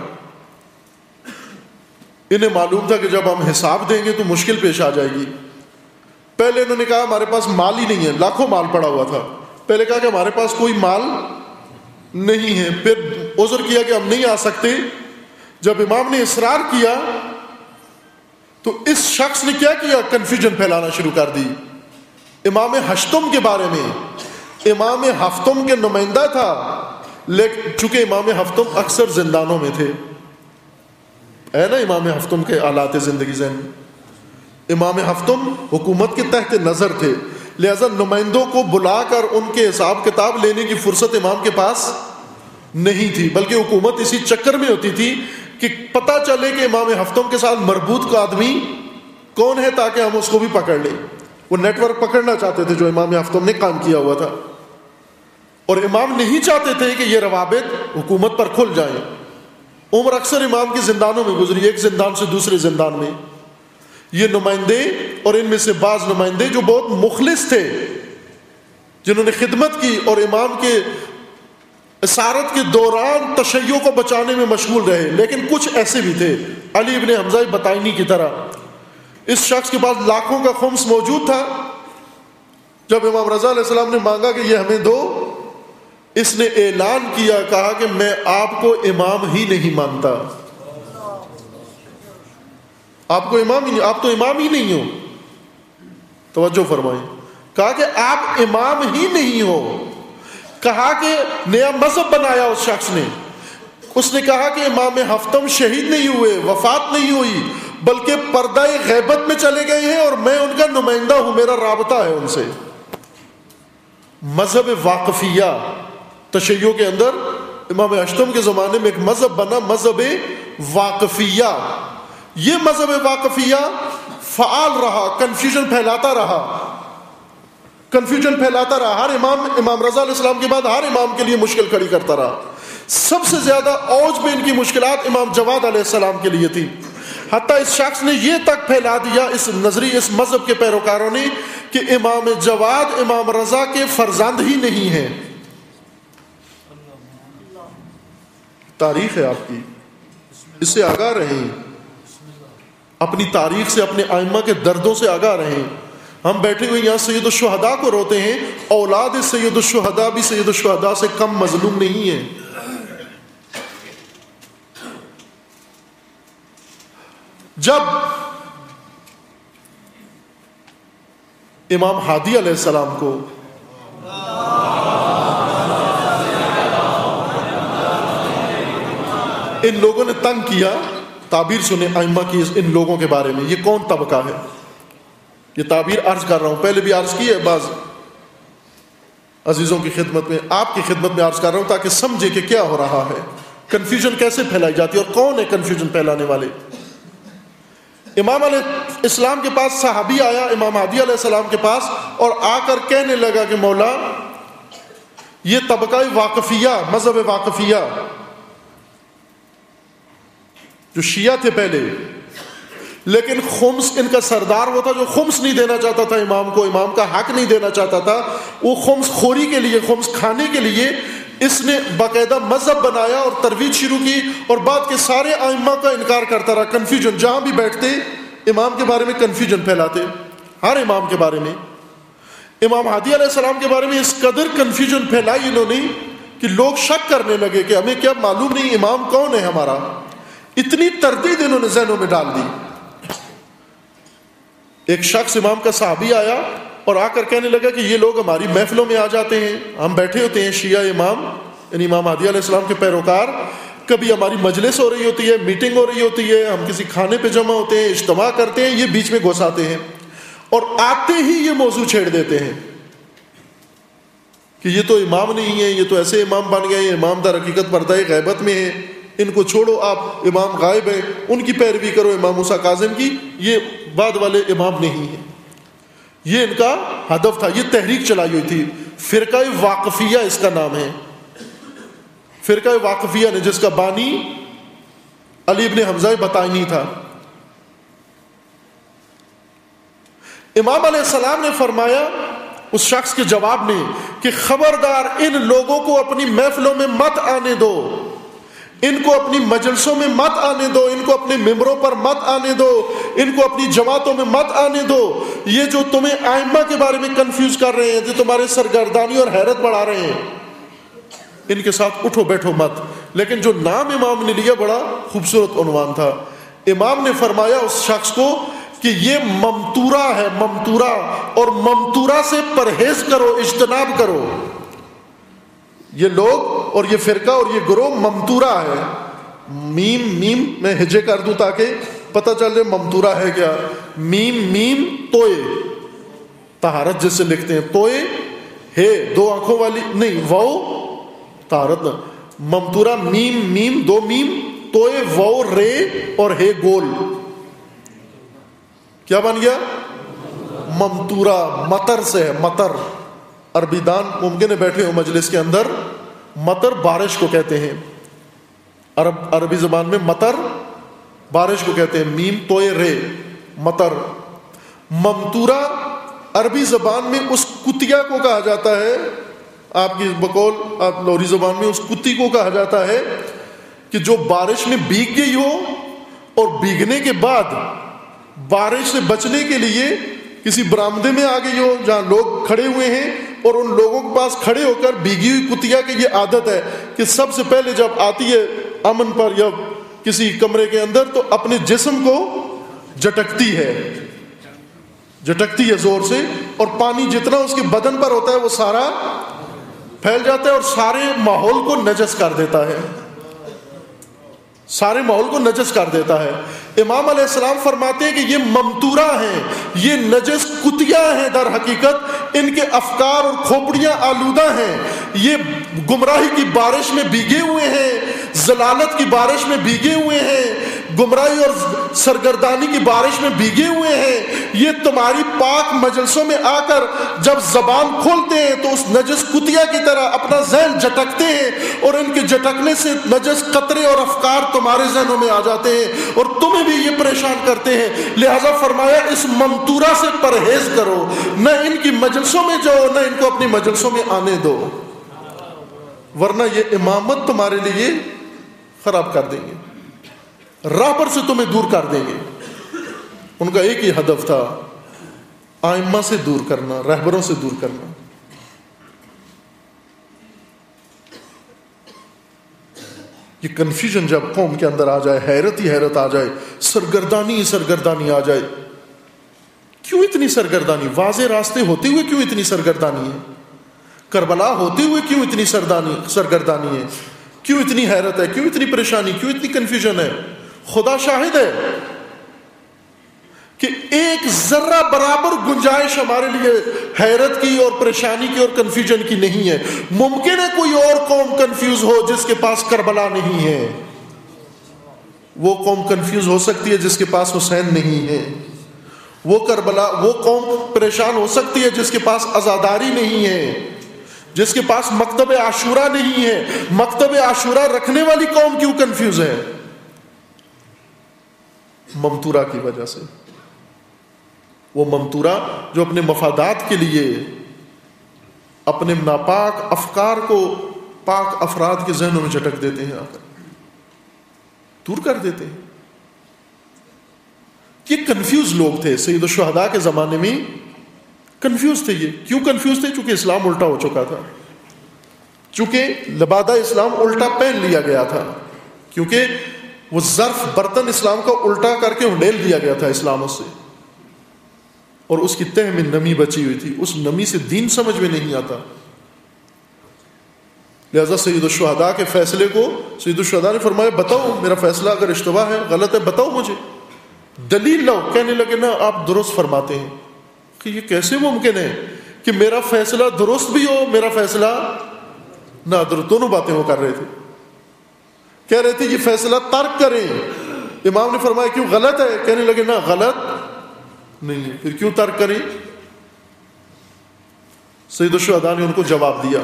انہیں معلوم تھا کہ جب ہم حساب دیں گے تو مشکل پیش آ جائے گی۔ پہلے انہوں نے کہا ہمارے پاس مال ہی نہیں ہے، لاکھوں مال پڑا ہوا تھا۔ پہلے کہا کہ ہمارے پاس کوئی مال نہیں ہے، پھر عذر کیا کہ ہم نہیں آ سکتے۔ جب امام نے اصرار کیا تو اس شخص نے کیا کیا، کنفیوژن پھیلانا شروع کر دی امام ہشتم کے بارے میں۔ امام ہفتم کے نمائندہ تھا، لیکن چونکہ امام ہفتم اکثر زندانوں میں تھے، ہے نا امام ہفتم کے حالات زندگی ذہن میں، امام ہفتم حکومت کے تحت نظر تھے، لہذا نمائندوں کو بلا کر ان کے حساب کتاب لینے کی فرصت امام کے پاس نہیں تھی، بلکہ حکومت اسی چکر میں ہوتی تھی کہ پتہ چلے کہ امام ہفتم کے ساتھ مربوط کا آدمی کون ہے تاکہ ہم اس کو بھی پکڑ لیں۔ وہ نیٹ ورک پکڑنا چاہتے تھے جو امام ہفتم نے کام کیا ہوا تھا، اور امام نہیں چاہتے تھے کہ یہ روابط حکومت پر کھل جائیں۔ عمر اکثر امام کی زندانوں میں گزری، ایک زندان سے دوسرے زندان میں۔ یہ نمائندے اور ان میں سے بعض نمائندے جو بہت مخلص تھے، جنہوں نے خدمت کی اور امام کے اسارت کے دوران تشیع کو بچانے میں مشغول رہے، لیکن کچھ ایسے بھی تھے، علی ابن حمزہ بطائنی کی طرح۔ اس شخص کے پاس لاکھوں کا خمس موجود تھا۔ جب امام رضا علیہ السلام نے مانگا کہ یہ ہمیں دو، اس نے اعلان کیا، کہا کہ میں آپ کو امام ہی نہیں مانتا، آپ کو امام ہی نہیں، آپ تو امام ہی نہیں ہو۔ توجہ فرمائیں، کہا کہ آپ امام ہی نہیں ہو۔ کہا کہ نیا مذہب بنایا اس شخص نے۔ اس نے کہا کہ امام ہفتم شہید نہیں ہوئے، وفات نہیں ہوئی، بلکہ پردہ غیبت میں چلے گئے ہیں اور میں ان کا نمائندہ ہوں، میرا رابطہ ہے ان سے۔ مذہب واقفیہ تشیع کے اندر امام اشتم کے زمانے میں ایک مذہب بنا، مذہب واقفیہ۔ یہ مذہب واقفیہ فعال رہا، کنفیوژن پھیلاتا رہا، کنفیوژن پھیلاتا رہا۔ ہر امام امام رضا علیہ السلام کے بعد ہر امام کے لیے مشکل کھڑی کرتا رہا۔ سب سے زیادہ اوج میں ان کی مشکلات امام جواد علیہ السلام کے لیے تھی۔ حتیٰ اس شخص نے یہ تک پھیلا دیا، اس نظریے اس مذہب کے پیروکاروں نے، کہ امام جواد امام رضا کے فرزند ہی نہیں ہیں۔ تاریخ ہے آپ کی، اس سے آگاہ رہیں، اپنی تاریخ سے، اپنے ائمہ کے دردوں سے آگاہ رہیں۔ ہم بیٹھے ہوئے یہاں سید الشہداء کو روتے ہیں، اولاد سید الشہداء بھی سید الشہداء سے کم مظلوم نہیں ہیں۔ جب امام ہادی علیہ السلام کو ان لوگوں نے تنگ کیا، تعبیر سنیں ائمہ کی ان لوگوں کے بارے میں، یہ کون طبقہ ہے؟ یہ تعبیر عرض کر رہا ہوں، پہلے بھی عرض کی ہے بعض عزیزوں کی خدمت میں، آپ کی خدمت میں عرض کر رہا ہوں تاکہ سمجھے کہ کیا ہو رہا ہے، کنفیوژن کیسے پھیلائی جاتی ہے اور کون ہے کنفیوژن پھیلانے والے۔ امام علیہ السلام کے پاس صحابی آیا، امام ہادی علیہ السلام کے پاس، اور آ کر کہنے لگا کہ مولا یہ طبقہ واقفیہ، مذہب واقفیہ جو شیعہ تھے پہلے، لیکن خمس ان کا سردار وہ تھا جو خمس نہیں دینا چاہتا تھا امام کو، امام کا حق نہیں دینا چاہتا تھا، وہ خمس خوری کے لیے، خمس کھانے کے لیے اس نے باقاعدہ مذہب بنایا اور ترویج شروع کی، اور بعد کے سارے ائمہ کا انکار کرتا رہا۔ کنفیوژن، جہاں بھی بیٹھتے امام کے بارے میں کنفیوژن پھیلاتے، ہر امام کے بارے میں۔ امام ہادی علیہ السلام کے بارے میں اس قدر کنفیوژن پھیلائی انہوں نے کہ لوگ شک کرنے لگے کہ ہمیں کیا معلوم نہیں امام کون ہے ہمارا، اتنی تردید انہوں نے ذہنوں میں ڈال دی۔ ایک شخص امام کا صحابی آیا اور آ کر کہنے لگا کہ یہ لوگ ہماری محفلوں میں آ جاتے ہیں، ہم بیٹھے ہوتے ہیں شیعہ امام یعنی امام ہادی علیہ السلام کے پیروکار، کبھی ہماری مجلس ہو رہی ہوتی ہے، میٹنگ ہو رہی ہوتی ہے، ہم کسی کھانے پہ جمع ہوتے ہیں، اجتماع کرتے ہیں، یہ بیچ میں گھس آتے ہیں اور آتے ہی یہ موضوع چھیڑ دیتے ہیں کہ یہ تو امام نہیں ہے، یہ تو ایسے امام بن گئے، یہ امام در حقیقت پردہ غیبت میں ہے، ان کو چھوڑو، آپ امام غائب ہے، ان کی پیروی کرو امام موسیٰ کاظم کی، یہ بعد والے امام نہیں ہیں۔ یہ ان کا ہدف تھا، یہ تحریک چلائی ہوئی تھی، فرقہ واقفیہ اس کا نام ہے۔ فرقہ واقفیہ نے، جس کا بانی علی ابن حمزہ بطائنی تھا. امام علیہ السلام نے فرمایا اس شخص کے جواب میں کہ خبردار ان لوگوں کو اپنی محفلوں میں مت آنے دو، ان کو اپنی مجلسوں میں مت آنے دو، ان کو اپنے ممبروں پر مت آنے دو، ان کو اپنی جماعتوں میں مت آنے دو. یہ جو تمہیں ائمہ کے بارے میں کنفیوز کر رہے ہیں، جو تمہارے سرگردانی اور حیرت بڑھا رہے ہیں، ان کے ساتھ اٹھو بیٹھو مت. لیکن جو نام امام نے لیا بڑا خوبصورت عنوان تھا. امام نے فرمایا اس شخص کو کہ یہ ممتورہ ہے، ممتورہ، اور ممتورہ سے پرہیز کرو، اجتناب کرو. یہ لوگ اور یہ فرقہ اور یہ گروہ ممتورہ ہے. میم میم میں ہجے کر دوں تاکہ پتہ چل جائے ممتورہ ہے کیا. میم میم توئے، طہارت جس سے لکھتے ہیں، توئے ہے دو آنکھوں والی نہیں، واؤ طہارت نہ. ممتورہ میم میم دو میم، توئے واؤ رے اور ہے گول، کیا بن گیا؟ ممتورہ. مطر سے ہے، مطر. عربی دان ممکن ہے بیٹھے ہو مجلس کے اندر. مطر بارش کو کہتے ہیں، عرب عربی زبان میں مطر بارش کو کہتے ہیں. میم توئے رے، مطر. ممتورہ عربی زبان میں اس کتیا کو کہا جاتا ہے، آپ کی بقول آپ لوری زبان میں اس کتی کو کہا جاتا ہے کہ جو بارش میں بھیگ گئی ہو اور بھیگنے کے بعد بارش سے بچنے کے لیے کسی برآمدے میں آ گئی ہو جہاں لوگ کھڑے ہوئے ہیں، اور ان لوگوں کے پاس کھڑے ہو کر بھیگی ہوئی کتیا کی یہ عادت ہے کہ سب سے پہلے جب آتی ہے امن پر یا کسی کمرے کے اندر تو اپنے جسم کو جھٹکتی ہے، جھٹکتی ہے زور سے، اور پانی جتنا اس کے بدن پر ہوتا ہے وہ سارا پھیل جاتا ہے اور سارے ماحول کو نجس کر دیتا ہے، سارے ماحول کو نجس کر دیتا ہے. امام علیہ السلام فرماتے ہیں کہ یہ ممتورہ ہیں، یہ نجس کتیا ہیں. در حقیقت ان کے افکار اور کھوپڑیاں آلودہ ہیں، یہ گمراہی کی بارش میں بھیگے ہوئے ہیں، ضلالت کی بارش میں بھیگے ہوئے ہیں، گمراہی اور سرگردانی کی بارش میں بھیگے ہوئے ہیں. یہ تمہاری پاک مجلسوں میں آ کر جب زبان کھولتے ہیں تو اس نجس کتیا کی طرح اپنا ذہن جھٹکتے ہیں، اور ان کے جھٹکنے سے نجس قطرے اور افکار تمہارے ذہنوں میں آ جاتے ہیں اور تمہیں بھی یہ پریشان کرتے ہیں. لہذا فرمایا اس ممتورہ سے پرہیز کرو، نہ ان کی مجلسوں میں جاؤ نہ ان کو اپنی مجلسوں میں آنے دو، ورنہ یہ امامت تمہارے لیے خراب کر دیں گے، راہ پر سے تمہیں دور کر دیں گے. ان کا ایک ہی ہدف تھا، ائمہ سے دور کرنا، رہبروں سے دور کرنا. یہ کنفیوژن جب قوم کے اندر آ جائے، حیرت ہی حیرت آ جائے، سرگردانی ہی سرگردانی آ جائے. کیوں اتنی سرگردانی؟ واضح راستے ہوتے ہوئے کیوں اتنی سرگردانی ہے؟ کربلا ہوتے ہوئے کیوں اتنی سردانی سرگردانی ہے؟ کیوں اتنی حیرت ہے؟ کیوں اتنی پریشانی؟ کیوں اتنی کنفیوژن ہے؟ خدا شاہد ہے کہ ایک ذرہ برابر گنجائش ہمارے لیے حیرت کی اور پریشانی کی اور کنفیوژن کی نہیں ہے. ممکن ہے کوئی اور قوم کنفیوز ہو جس کے پاس کربلا نہیں ہے، وہ قوم کنفیوز ہو سکتی ہے جس کے پاس حسین نہیں ہے. وہ کربلا وہ قوم پریشان ہو سکتی ہے جس کے پاس عزاداری نہیں ہے، جس کے پاس مکتب عاشورہ نہیں ہے. مکتب عاشورہ رکھنے والی قوم کیوں کنفیوز ہے؟ ممتورہ کی وجہ سے. وہ ممتورہ جو اپنے مفادات کے لیے اپنے ناپاک افکار کو پاک افراد کے ذہنوں میں جھٹک دیتے ہیں، آ کر دور کر دیتے ہیں. یہ کنفیوز لوگ تھے سید الشہداء کے زمانے میں، کنفیوز تھے. یہ کیوں کنفیوز تھے؟ چونکہ اسلام الٹا ہو چکا تھا، چونکہ لبادہ اسلام الٹا پہن لیا گیا تھا، کیونکہ وہ ظرف برتن اسلام کا الٹا کر کے ہنڈیل دیا گیا تھا اسلام اس سے، اور اس کی تہ میں نمی بچی ہوئی تھی. اس نمی سے دین سمجھ میں نہیں آتا. لہذا سید الشہداء کے فیصلے کو سید الشہداء نے فرمایا بتاؤ میرا فیصلہ اگر اشتباہ ہے، غلط ہے، بتاؤ مجھے دلیل لاؤ. کہنے لگے نا آپ درست فرماتے ہیں. کہ یہ کیسے ممکن ہے کہ میرا فیصلہ درست بھی ہو، میرا فیصلہ نہ درست؟ دونوں باتیں وہ کر رہے تھے. کہہ رہے تھے یہ فیصلہ ترک کریں. امام نے فرمایا کیوں غلط ہے؟ کہنے لگے نا غلط نہیں ہے، پھر کیوں ترک کریں؟ سید الشہداء نے ان کو جواب دیا.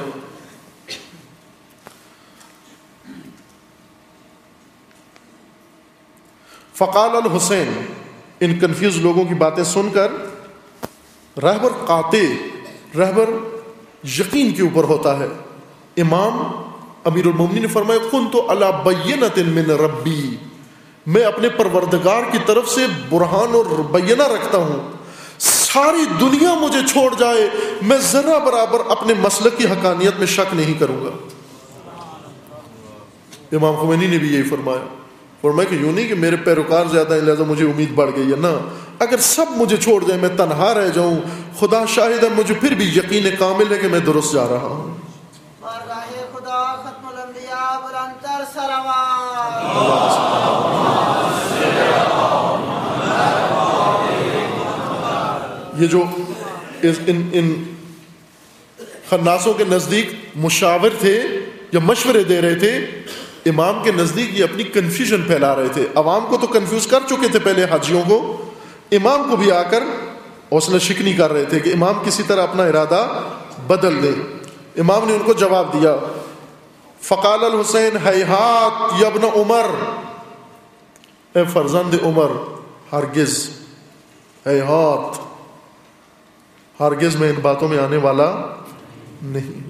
فقال الحسین، ان کنفیوز لوگوں کی باتیں سن کر رہبر قاطع، رہبر یقین کے اوپر ہوتا ہے. امام امیر المومنین نے فرمایا کنت علی بینۃ من ربی، میں اپنے پروردگار کی طرف سے برہان اور بینہ رکھتا ہوں، ساری دنیا مجھے چھوڑ جائے میں ذرہ برابر اپنے مسلک کی حقانیت میں شک نہیں کروں گا. امام خمینی نے بھی یہی فرمایا، فرمایا کہ یوں نہیں کہ میرے پیروکار زیادہ ہیں لہذا مجھے امید بڑھ گئی ہے، نا، اگر سب مجھے چھوڑ دیں میں تنہا رہ جاؤں، خدا شاہد ہے مجھے پھر بھی یقین کامل ہے کہ میں درست جا رہا ہوں. خدا ختم الانبیاء بلندتر سلوات. یہ جو ان ان خناسوں کے نزدیک مشاور تھے یا مشورے دے رہے تھے، امام کے نزدیک یہ اپنی کنفیوژن پھیلا رہے تھے. عوام کو تو کنفیوز کر چکے تھے پہلے حاجیوں کو، امام کو بھی آ کر حوصلہ شکنی کر رہے تھے کہ امام کسی طرح اپنا ارادہ بدل دے. امام نے ان کو جواب دیا، فقال الحسین ہیہات یا ابن عمر، اے فرزند عمر، ہرگز، ہیہات، ہرگز میں ان باتوں میں آنے والا نہیں.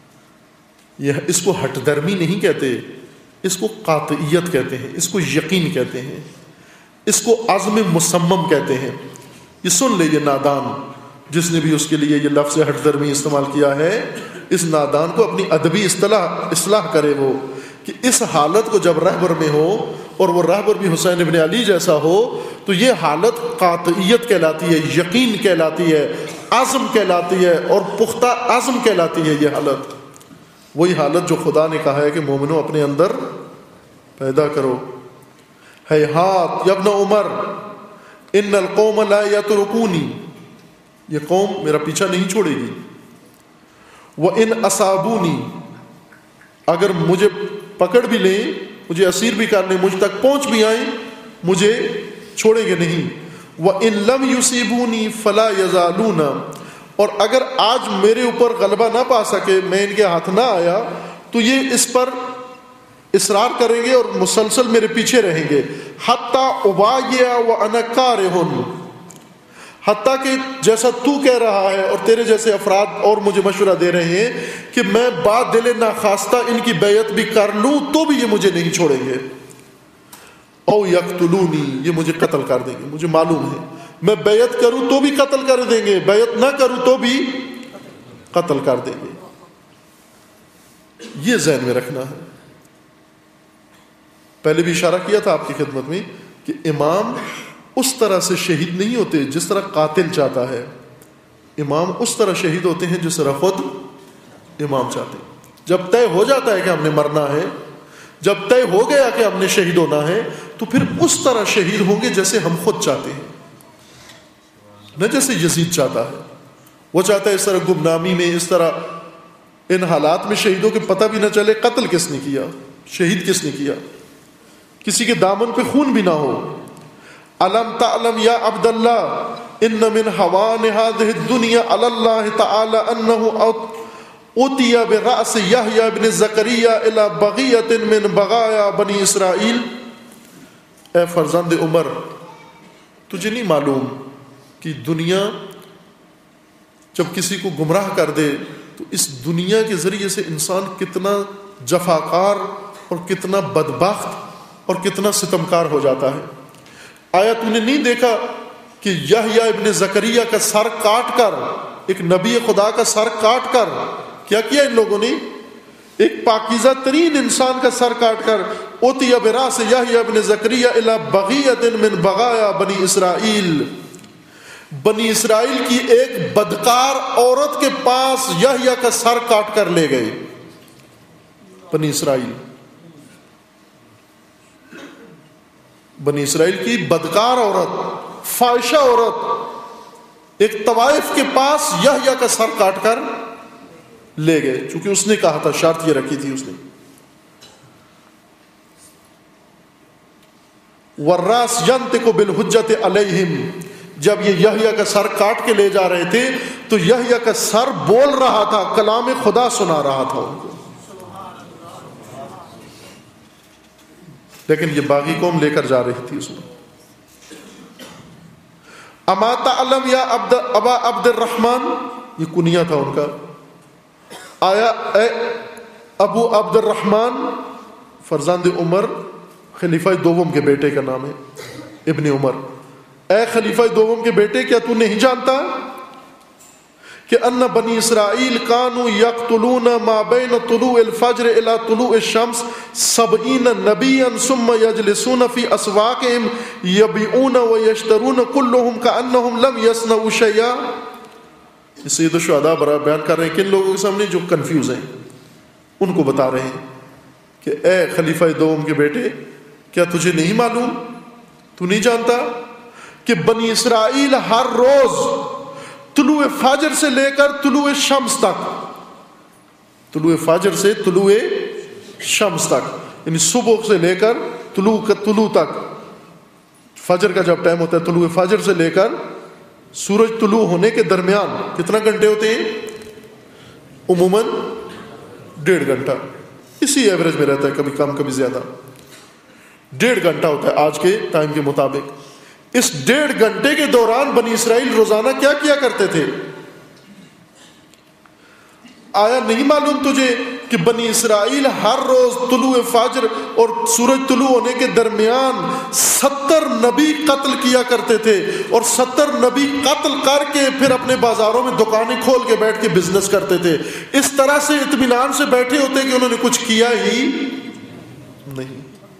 یہ اس کو ہٹ درمی نہیں کہتے، اس کو قاطعیت کہتے ہیں، اس کو یقین کہتے ہیں، اس کو عزم مصمم کہتے ہیں. یہ سن لے، یہ نادان جس نے بھی اس کے لیے یہ لفظ ہٹ درمی استعمال کیا ہے، اس نادان کو اپنی ادبی اصطلاح اصلاح کرے وہ، کہ اس حالت کو جب رہبر میں ہو اور وہ رہبر بھی حسین ابن علی جیسا ہو تو یہ حالت قاطعیت کہلاتی ہے، یقین کہلاتی ہے، عزم کہلاتی ہے اور پختہ عزم کہلاتی ہے. یہ حالت وہی حالت جو خدا نے کہا ہے کہ مومنوں اپنے اندر پیدا کرو. ہیہات یا ابن عمر ان القوم لا یترکونی، یہ قوم میرا پیچھا نہیں چھوڑے گی. وَإِنْ أَصَابُونِي، اگر مجھے پکڑ بھی لیں، مجھے اسیر بھی کر لیں، مجھ تک پہنچ بھی آئیں، مجھے چھوڑیں گے نہیں. وَإِنْ لَمْ يُصِيبُونِي فَلَا يَزَالُونَ، اور اگر آج میرے اوپر غلبہ نہ پا سکے، میں ان کے ہاتھ نہ آیا، تو یہ اس پر اصرار کریں گے اور مسلسل میرے پیچھے رہیں گے. حَتَّى أُبَايِعَ وَأَنَا كَارِهٌ، حتیٰ کہ جیسا تو کہہ رہا ہے اور تیرے جیسے افراد اور مجھے مشورہ دے رہے ہیں کہ میں با دل ناخواستہ ان کی بیعت بھی کر لوں تو بھی یہ مجھے نہیں چھوڑیں گے. او یقتلونی، یہ مجھے قتل کر دیں گے، مجھے معلوم ہے میں بیعت کروں تو بھی قتل کر دیں گے، بیعت نہ کروں تو بھی قتل کر دیں گے. یہ ذہن میں رکھنا ہے. پہلے بھی اشارہ کیا تھا آپ کی خدمت میں کہ امام اس طرح سے شہید نہیں ہوتے جس طرح قاتل چاہتا ہے، امام اس طرح شہید ہوتے ہیں جس طرح خود امام چاہتے ہیں. جب طے ہو جاتا ہے کہ ہم نے مرنا ہے، جب طے ہو گیا کہ ہم نے شہید ہونا ہے، تو پھر اس طرح شہید ہوں گے جیسے ہم خود چاہتے ہیں، نہ جیسے یزید چاہتا ہے. وہ چاہتا ہے اس طرح گمنامی میں، اس طرح ان حالات میں شہیدوں کے پتہ بھی نہ چلے قتل کس نے کیا، شہید کس نے کیا، کسی کے دامن پہ خون بھی نہ ہو. علم تعلم یا عبد اللہ ان من حوان هذه الدنيا على الله تعالى انه اتي براس يحيى بن زكريا الى بغيه من بغايا بني اسرائيل. اے فرزند عمر، تجھے نہیں معلوم کہ دنیا جب کسی کو گمراہ کر دے تو اس دنیا کے ذریعے سے انسان کتنا جفاکار اور کتنا بدبخت اور کتنا ستمکار ہو جاتا ہے. آیا تو نے نہیں دیکھا کہ یحییٰ ابن زکریا کا سر کاٹ کر، ایک نبی خدا کا سر کاٹ کر کیا کیا ان لوگوں نے؟ ایک پاکیزہ ترین انسان کا سر کاٹ کر اوتی براس یحییٰ ابن زکریا الی بغیۃ من بغایا بنی اسرائیل، بنی اسرائیل کی ایک بدکار عورت کے پاس یحییٰ کا سر کاٹ کر لے گئے. بنی اسرائیل بنی اسرائیل کی بدکار عورت، فاحشہ عورت ایک طوائف کے پاس یحییٰ کا سر کاٹ کر لے گئے، چونکہ اس نے کہا تھا، شرط یہ رکھی تھی اس نے. والراس ینطق بالحجت علیہم، جب یہ یحییٰ کا سر کاٹ کے لے جا رہے تھے تو یحییٰ کا سر بول رہا تھا، کلام خدا سنا رہا تھا ان کو. لیکن یہ باغی قوم لے کر جا رہی تھی اس میں. اما تعلم یا عبد ابا عبد الرحمن، یہ کنیہ تھا ان کا، آیا اے ابو عبد الرحمن فرزند عمر، خلیفہ دوم کے بیٹے کا نام ہے ابن عمر، اے خلیفہ دوم کے بیٹے کیا تو نہیں جانتا کہ ان بنی اسرائیل کانوا یقتلون ما بین طلوع الفجر الى طلوع الشمس سبعین نبیا ثم یجلسون فی اسواقهم یبیعون ویشترون کلهم کانہم لم یصنعوا شیئا۔ سید الشہداء برا بیان کر رہے ہیں کن لوگوں کے سامنے جو کنفیوز ہیں، ان کو بتا رہے ہیں کہ اے خلیفہ دوم کے بیٹے کیا تجھے نہیں معلوم، تو نہیں جانتا کہ بنی اسرائیل ہر روز طلوع فجر سے لے کر طلوع شمس تک، طلوع فجر سے طلوع شمس تک، یعنی صبح سے لے کر طلوع طلوع تک، فجر کا جب ٹائم ہوتا ہے طلوع فجر سے لے کر سورج طلوع ہونے کے درمیان کتنا گھنٹے ہوتے ہیں؟ عموماً ڈیڑھ گھنٹہ، اسی ایوریج میں رہتا ہے، کبھی کم کبھی زیادہ، ڈیڑھ گھنٹہ ہوتا ہے آج کے ٹائم کے مطابق۔ اس ڈیڑھ گھنٹے کے دوران بنی اسرائیل روزانہ کیا کیا کرتے تھے؟ آیا نہیں معلوم تجھے کہ بنی اسرائیل ہر روز طلوع فجر اور سورج طلوع ہونے کے درمیان ستر نبی قتل کیا کرتے تھے، اور ستر نبی قتل کر کے پھر اپنے بازاروں میں دکانیں کھول کے بیٹھ کے بزنس کرتے تھے، اس طرح سے اطمینان سے بیٹھے ہوتے کہ انہوں نے کچھ کیا ہی نہیں۔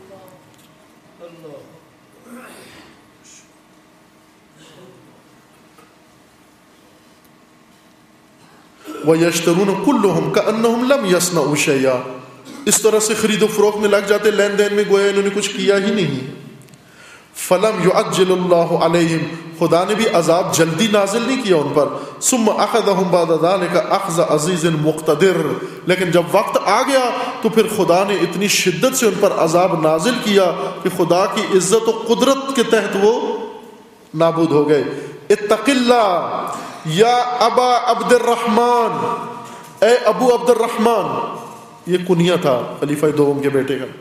وَيَشْتَرُونَ كُلُّهُمْ كَأَنَّهُمْ لَمْ يَصْنَعُوا شَيْئًا، اس طرح سے خرید و فروخت میں لگ جاتے، لین دین میں گویا انہوں نے کچھ کیا ہی نہیں۔ فَلَمْ يُعَجِّلُ اللَّهُ عَلَيْهِمْ، خدا نے بھی عذاب جلدی نازل نہیں کیا ان پر، ثُمَّ أَخَذَهُمْ بَعْدَ ذَلِكَ أَخْذَ عَزِيزٍ مُقْتَدِرٍ، لیکن جب وقت آ گیا تو پھر خدا نے اتنی شدت سے ان پر عذاب نازل کیا کہ خدا کی عزت و قدرت کے تحت وہ نابود ہو گئے۔ اتق اللہ یا ابا عبد الرحمن، اے ابو عبد الرحمن، یہ کنیہ تھا خلیفہ دوم کے بیٹے کا،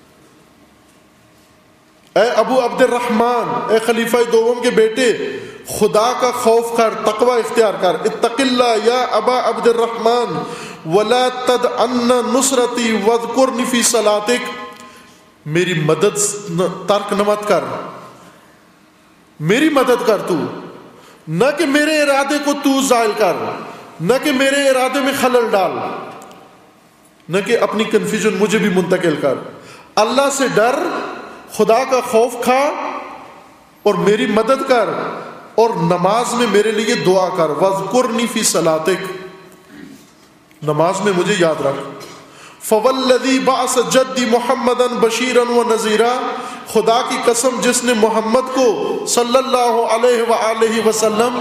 اے ابو عبد الرحمن، اے خلیفہ دوم کے بیٹے خدا کا خوف کر، تقوی اختیار کر۔ اتق اللہ یا ابا عبد الرحمن ولا تدعن نصرتی واذکرنی فی صلاتک، میری مدد ترک نہ مت کر، میری مدد کر تو، نہ کہ میرے ارادے کو تو زائل کر، نہ کہ میرے ارادے میں خلل ڈال، نہ کہ اپنی کنفیوژن مجھے بھی منتقل کر۔ اللہ سے ڈر، خدا کا خوف کھا اور میری مدد کر، اور نماز میں میرے لیے دعا کر۔ وَاذْكُرْنِي فِي صَلَاتِكَ، نماز میں مجھے یاد رکھ۔ فَوَالَّذِي بَعَثَ جَدِّي مُحَمَّدًا بَشِيرًا وَنَذِيرًا، خدا کی قسم جس نے محمد کو صلی اللہ علیہ وآلہ وسلم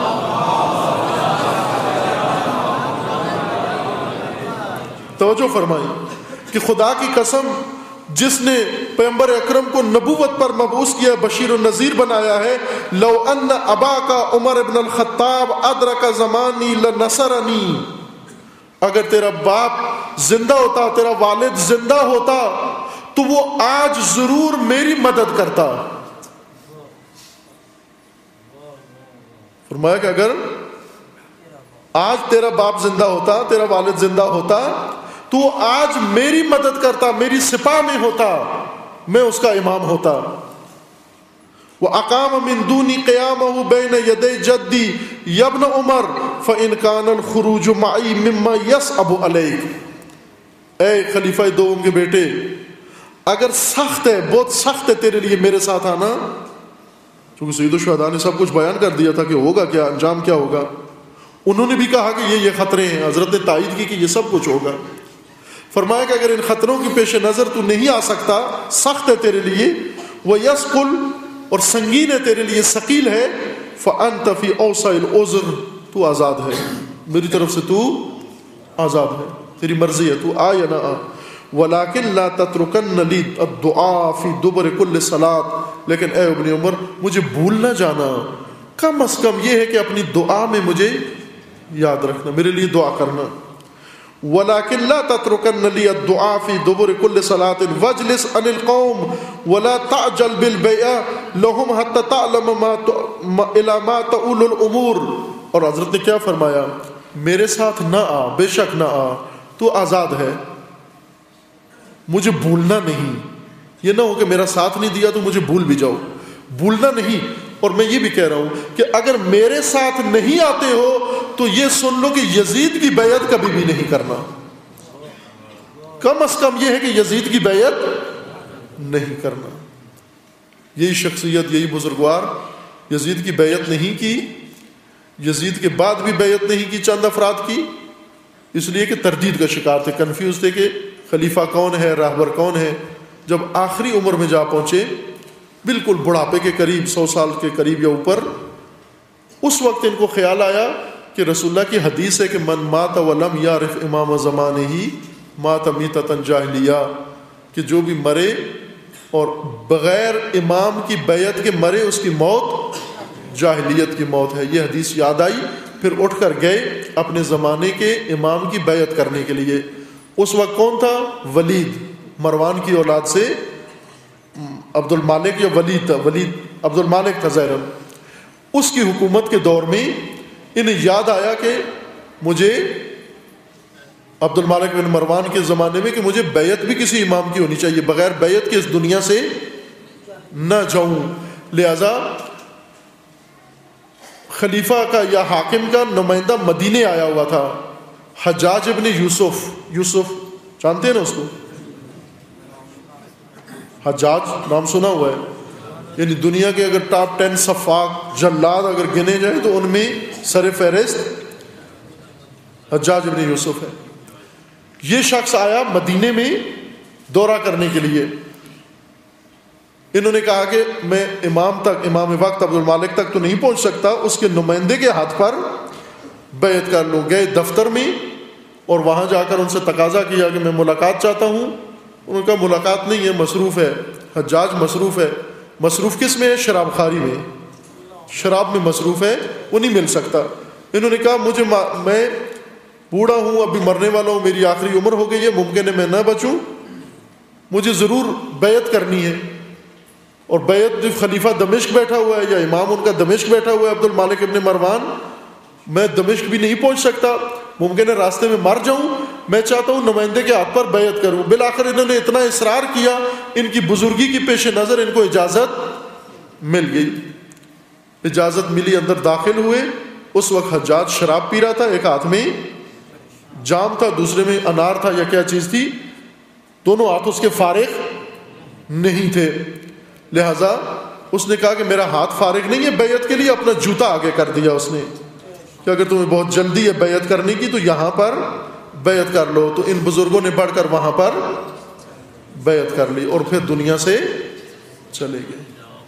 توجہ فرمائی کہ خدا کی قسم جس نے پیغمبر اکرم کو نبوت پر مبعوث کیا، بشیر و نذیر بنایا ہے، لو ان اباک عمر ابن الخطاب ادرک زمانی لنصرنی، اگر تیرا باپ زندہ ہوتا، تیرا والد زندہ ہوتا تو وہ آج ضرور میری مدد کرتا۔ فرمایا کہ اگر آج تیرا باپ زندہ ہوتا، تیرا والد زندہ ہوتا تو آج میری مدد کرتا، میری سپاہ میں ہوتا، میں اس کا امام ہوتا۔ وَأَقَامَ مِن دُونِ قِيَامَهُ بَيْنَ يَدَيْ جَدِّي يَا ابْنَ عُمَرَ فَإِنْ كَانَ الْخُرُوجُ مَعِي مِمَّا يَصْعَبُ عَلَيْكَ، اے خلیفہ دوم کے بیٹے اگر سخت ہے، بہت سخت ہے تیرے لیے میرے ساتھ آنا، کیونکہ سید الشہداء نے سب کچھ بیان کر دیا تھا کہ ہوگا کیا، انجام کیا ہوگا، انہوں نے بھی کہا کہ یہ یہ خطرے ہیں، حضرت نے تائید کی کہ یہ سب کچھ ہوگا۔ فرمایا کہ اگر ان خطروں کی پیش نظر تو نہیں آ سکتا، سخت ہے تیرے لیے، وَيَسْقُلْ اور سنگین ہے تیرے لیے، ثقیل ہے، فَأَنْتَ فِي أَوْسَعِ الْعُذْرِ تو آزاد ہے، میری طرف سے تو آزاد ہے، تیری مرضی ہے، تو آ یا نہ آ۔ وَلَكِنْ لَا تَتْرُكَنَّ لِي الدُّعَاءَ فِي دُبُرِ كُلِّ صَلَاةٍ، لیکن اے ابن عمر مجھے بھول نہ جانا، کم از کم یہ ہے کہ اپنی دعا میں مجھے یاد رکھنا، میرے لیے دعا کرنا۔ وَلَكِنْ لَا تَتْرُكَنَّ لِيَ الدُّعَاءَ فِي دُبُرِ كُلِّ صَلَاةٍ وَاجْلِسْ عَنِ الْقَوْمِ وَلَا تَعْجَلْ بِالْبَيْعِ لَهُمْ حَتَّى تَعْلَمَ مَا إِلَى مَا تَؤُولُ الْأُمُورُ. اور حضرت نے کیا فرمایا؟ میرے ساتھ نہ آ، بے شک نہ آ، تو آزاد ہے، مجھے بھولنا نہیں. یہ نہ ہو کہ میرا ساتھ نہیں دیا تو مجھے بھول بھی جاؤ، بھولنا نہیں. اور میں یہ بھی کہہ رہا ہوں کہ اگر میرے ساتھ نہیں آتے ہو تو یہ سن لو کہ یزید کی بیعت کبھی بھی نہیں کرنا. کم از کم یہ ہے کہ یزید کی بیعت نہیں کرنا. یہی شخصیت، یہی بزرگوار یزید کی بیعت نہیں کی، یزید کے بعد بھی بیعت نہیں کی چند افراد کی، اس لیے کہ تردید کا شکار تھے، کنفیوز تھے کہ خلیفہ کون ہے، راہبر کون ہے. جب آخری عمر میں جا پہنچے، بالکل بڑھاپے کے قریب، سو سال کے قریب یا اوپر، اس وقت ان کو خیال آیا کہ رسول اللہ کی حدیث ہے کہ من مات ولم یعرف امام زمانہ مات میتۃ جاہلیہ، کہ جو بھی مرے اور بغیر امام کی بیعت کے مرے اس کی موت جاہلیت کی موت ہے. یہ حدیث یاد آئی، پھر اٹھ کر گئے اپنے زمانے کے امام کی بیعت کرنے کے لیے. اس وقت کون تھا؟ ولید، مروان کی اولاد سے عبد المالک یا ولید تھا، ولید عبد المالک تھا ظاہراً. اس کی حکومت کے دور میں انہیں یاد آیا کہ مجھے عبد المالک بن مروان کے زمانے میں کہ مجھے بیعت بھی کسی امام کی ہونی چاہیے، بغیر بیعت کے اس دنیا سے نہ جاؤں. لہذا خلیفہ کا یا حاکم کا نمائندہ مدینے آیا ہوا تھا، حجاج ابن یوسف. یوسف جانتے ہیں نا اس کو؟ حجاج نام سنا ہوا ہے، یعنی دنیا کے اگر ٹاپ ٹین سفاک جلاد اگر گنے جائیں تو ان میں سر فہرست حجاج ابن یوسف ہے. یہ شخص آیا مدینے میں دورہ کرنے کے لیے. انہوں نے کہا کہ میں امام تک، امام وقت عبد المالک تک تو نہیں پہنچ سکتا، اس کے نمائندے کے ہاتھ پر بیعت کر لوں. گئے دفتر میں اور وہاں جا کر ان سے تقاضا کیا کہ میں ملاقات چاہتا ہوں. انہوں نے کہا ملاقات نہیں ہے، مصروف ہے. حجاج مصروف ہے. مصروف کس میں ہے؟ شراب خاری میں، شراب میں مصروف ہے، وہ نہیں مل سکتا. انہوں نے کہا مجھے میں بوڑھا ہوں، ابھی مرنے والا ہوں، میری آخری عمر ہو گئی ہے، ممکن ہے میں نہ بچوں، مجھے ضرور بیعت کرنی ہے. اور بیعت جو خلیفہ دمشق بیٹھا ہوا ہے یا امام ان کا دمشق بیٹھا ہوا ہے عبد المالک ابن مروان، میں دمشق بھی نہیں پہنچ سکتا، ممکن ہے راستے میں مر جاؤں، میں چاہتا ہوں نمائندے کے ہاتھ پر بیعت کروں. بالآخر انہوں نے اتنا اصرار کیا، ان کی بزرگی کی پیش نظر ان کو اجازت مل گئی. اجازت ملی، اندر داخل ہوئے. اس وقت حجاج شراب پی رہا تھا، ایک ہاتھ میں جام تھا، دوسرے میں انار تھا یا کیا چیز تھی، دونوں ہاتھ اس کے فارغ نہیں تھے. لہذا اس نے کہا کہ میرا ہاتھ فارغ نہیں ہے بیعت کے لیے. اپنا جوتا آگے کر دیا اس نے کہ اگر تمہیں بہت جلدی ہے بیعت کرنے کی تو یہاں پر بیعت کر لو. تو ان بزرگوں نے بڑھ کر وہاں پر بیعت کر لی اور پھر دنیا سے چلے گئے.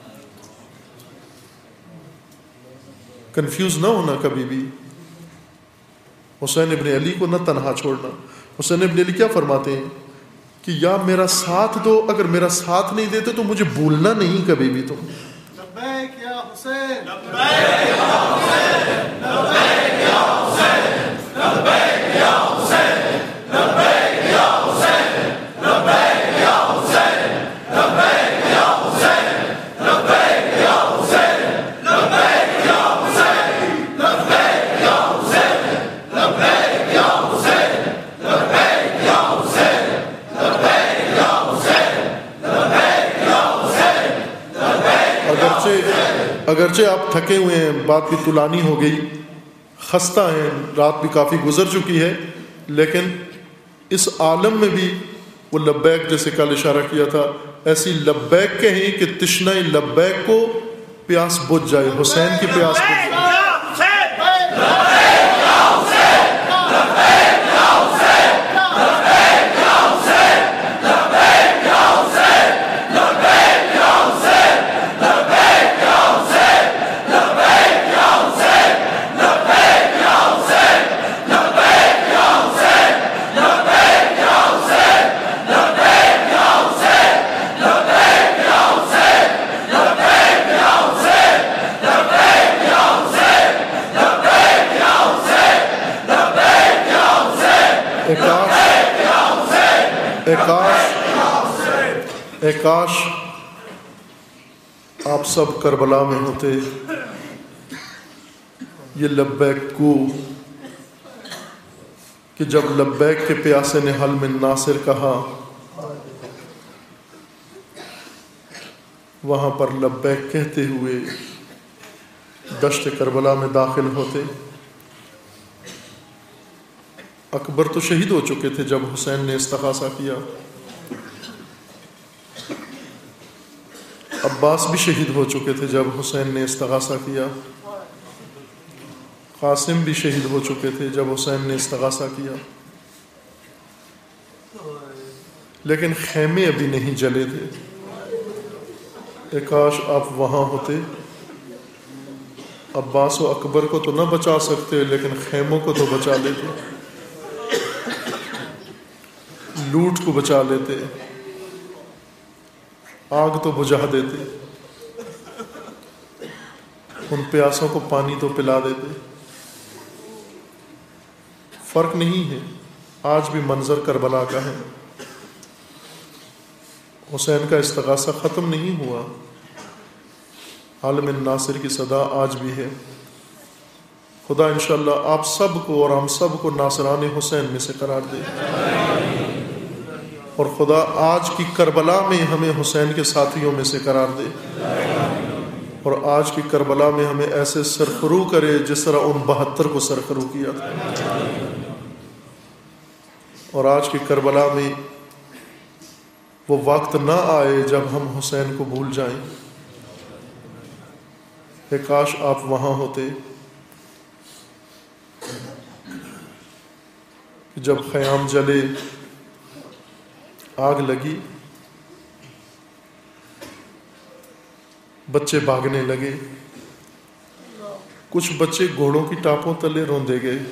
کنفیوز نہ ہونا کبھی بھی. حسین ابن علی کو نہ تنہا چھوڑنا. حسین ابن علی کیا فرماتے ہیں کہ یا میرا ساتھ دو، اگر میرا ساتھ نہیں دیتے تو مجھے بھولنا نہیں کبھی بھی تم. لبیک یا حسین، لبیک یا حسین، لبیک یا حسین، لبیک یا حسین، لبیک یا حسین، لبیک یا حسین، لبیک یا حسین، لبیک یا حسین، لبیک یا حسین، لبیک یا حسین، لبیک یا حسین، لبیک یا حسین، لبیک یا حسین، لبیک یا حسین، لبیک. اگرچہ اگرچہ آپ تھکے ہوئے ہیں، بات بھی طولانی ہو گئی، خستہ ہیں، رات بھی کافی گزر چکی ہے، لیکن اس عالم میں بھی وہ لبیک جیسے کل اشارہ کیا تھا، ایسی لبیک کہیں کہ تشنہ لبیک کو پیاس بجھ جائے. حسین کی پیاس بجھ جائے. لبیک یا اے کاش اے کاش اے کاش آپ سب کربلا میں ہوتے، یہ لبیک کو کہ جب لبیک کے پیاسے نے حل من ناصر کہا، وہاں پر لبیک کہتے ہوئے دشت کربلا میں داخل ہوتے۔ اکبر تو شہید ہو چکے تھے جب حسین نے استغاثہ کیا، عباس بھی شہید ہو چکے تھے جب حسین نے استغاثہ کیا، قاسم بھی شہید ہو چکے تھے جب حسین نے استغاثہ کیا، لیکن خیمے ابھی نہیں جلے تھے۔ اے کاش آپ وہاں ہوتے، عباس و اکبر کو تو نہ بچا سکتے لیکن خیموں کو تو بچا لیتے، لوٹ کو بچا لیتے، آگ تو بجھا دیتے، ان پیاسوں کو پانی تو پلا دیتے۔ فرق نہیں ہے، آج بھی منظر کربلا کا ہے، حسین کا استغاثہ ختم نہیں ہوا، عالم الناصر کی صدا آج بھی ہے۔ خدا انشاءاللہ آپ سب کو اور ہم سب کو ناصران حسین میں سے قرار دے، اور خدا آج کی کربلا میں ہمیں حسین کے ساتھیوں میں سے قرار دے، اور آج کی کربلا میں ہمیں ایسے سرخرو کرے جس طرح ان بہتر کو سرخرو کیا تھا، اور آج کی کربلا میں وہ وقت نہ آئے جب ہم حسین کو بھول جائیں۔ اے کاش آپ وہاں ہوتے، جب خیام جلے، آگ لگی، بچے بھاگنے لگے، کچھ بچے گھوڑوں کی ٹاپوں تلے روندے گئے۔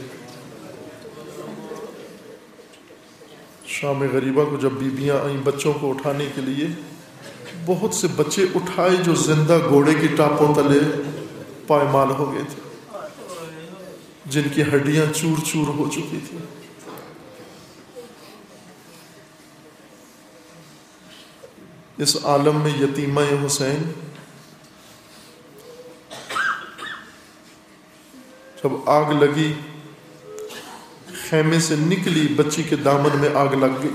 شام غریبہ کو جب بیبیاں آئیں بچوں کو اٹھانے کے لیے، بہت سے بچے اٹھائے جو زندہ گھوڑے کی ٹاپوں تلے پائمال ہو گئے تھے، جن کی ہڈیاں چور چور ہو چکی تھی۔ اس عالم میں یتیمہ حسین جب آگ لگی، خیمے سے نکلی، بچی کے دامن میں آگ لگ گئی۔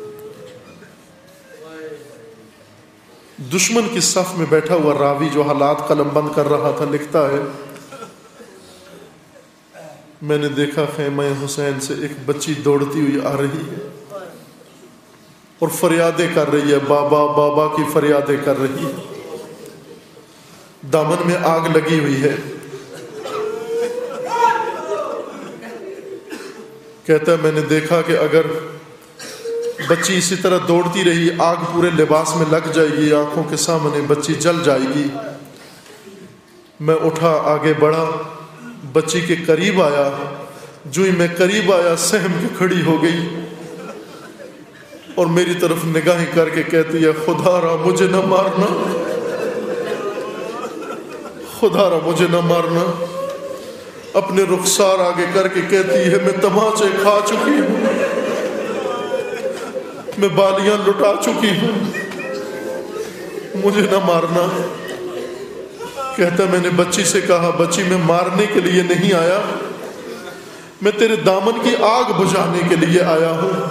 دشمن کی صف میں بیٹھا ہوا راوی جو حالات قلم بند کر رہا تھا لکھتا ہے، میں نے دیکھا خیمہ حسین سے ایک بچی دوڑتی ہوئی آ رہی ہے اور فریادیں کر رہی ہے، بابا بابا کی فریادیں کر رہی ہے، دامن میں آگ لگی ہوئی ہے۔ کہتا ہے میں نے دیکھا کہ اگر بچی اسی طرح دوڑتی رہی، آگ پورے لباس میں لگ جائے گی، آنکھوں کے سامنے بچی جل جائے گی۔ میں اٹھا، آگے بڑھا، بچی کے قریب آیا، جو ہی میں قریب آیا سہم کے کھڑی ہو گئی اور میری طرف نگاہیں کر کے کہتی ہے، خدا را مجھے نہ مارنا، خدا را مجھے نہ مارنا۔ اپنے رخسار آگے کر کے کہتی ہے، میں تماچے کھا چکی ہوں، میں بالیاں لٹا چکی ہوں، مجھے نہ مارنا۔ کہتا میں نے بچی سے کہا، بچی میں مارنے کے لیے نہیں آیا، میں تیرے دامن کی آگ بجھانے کے لیے آیا ہوں۔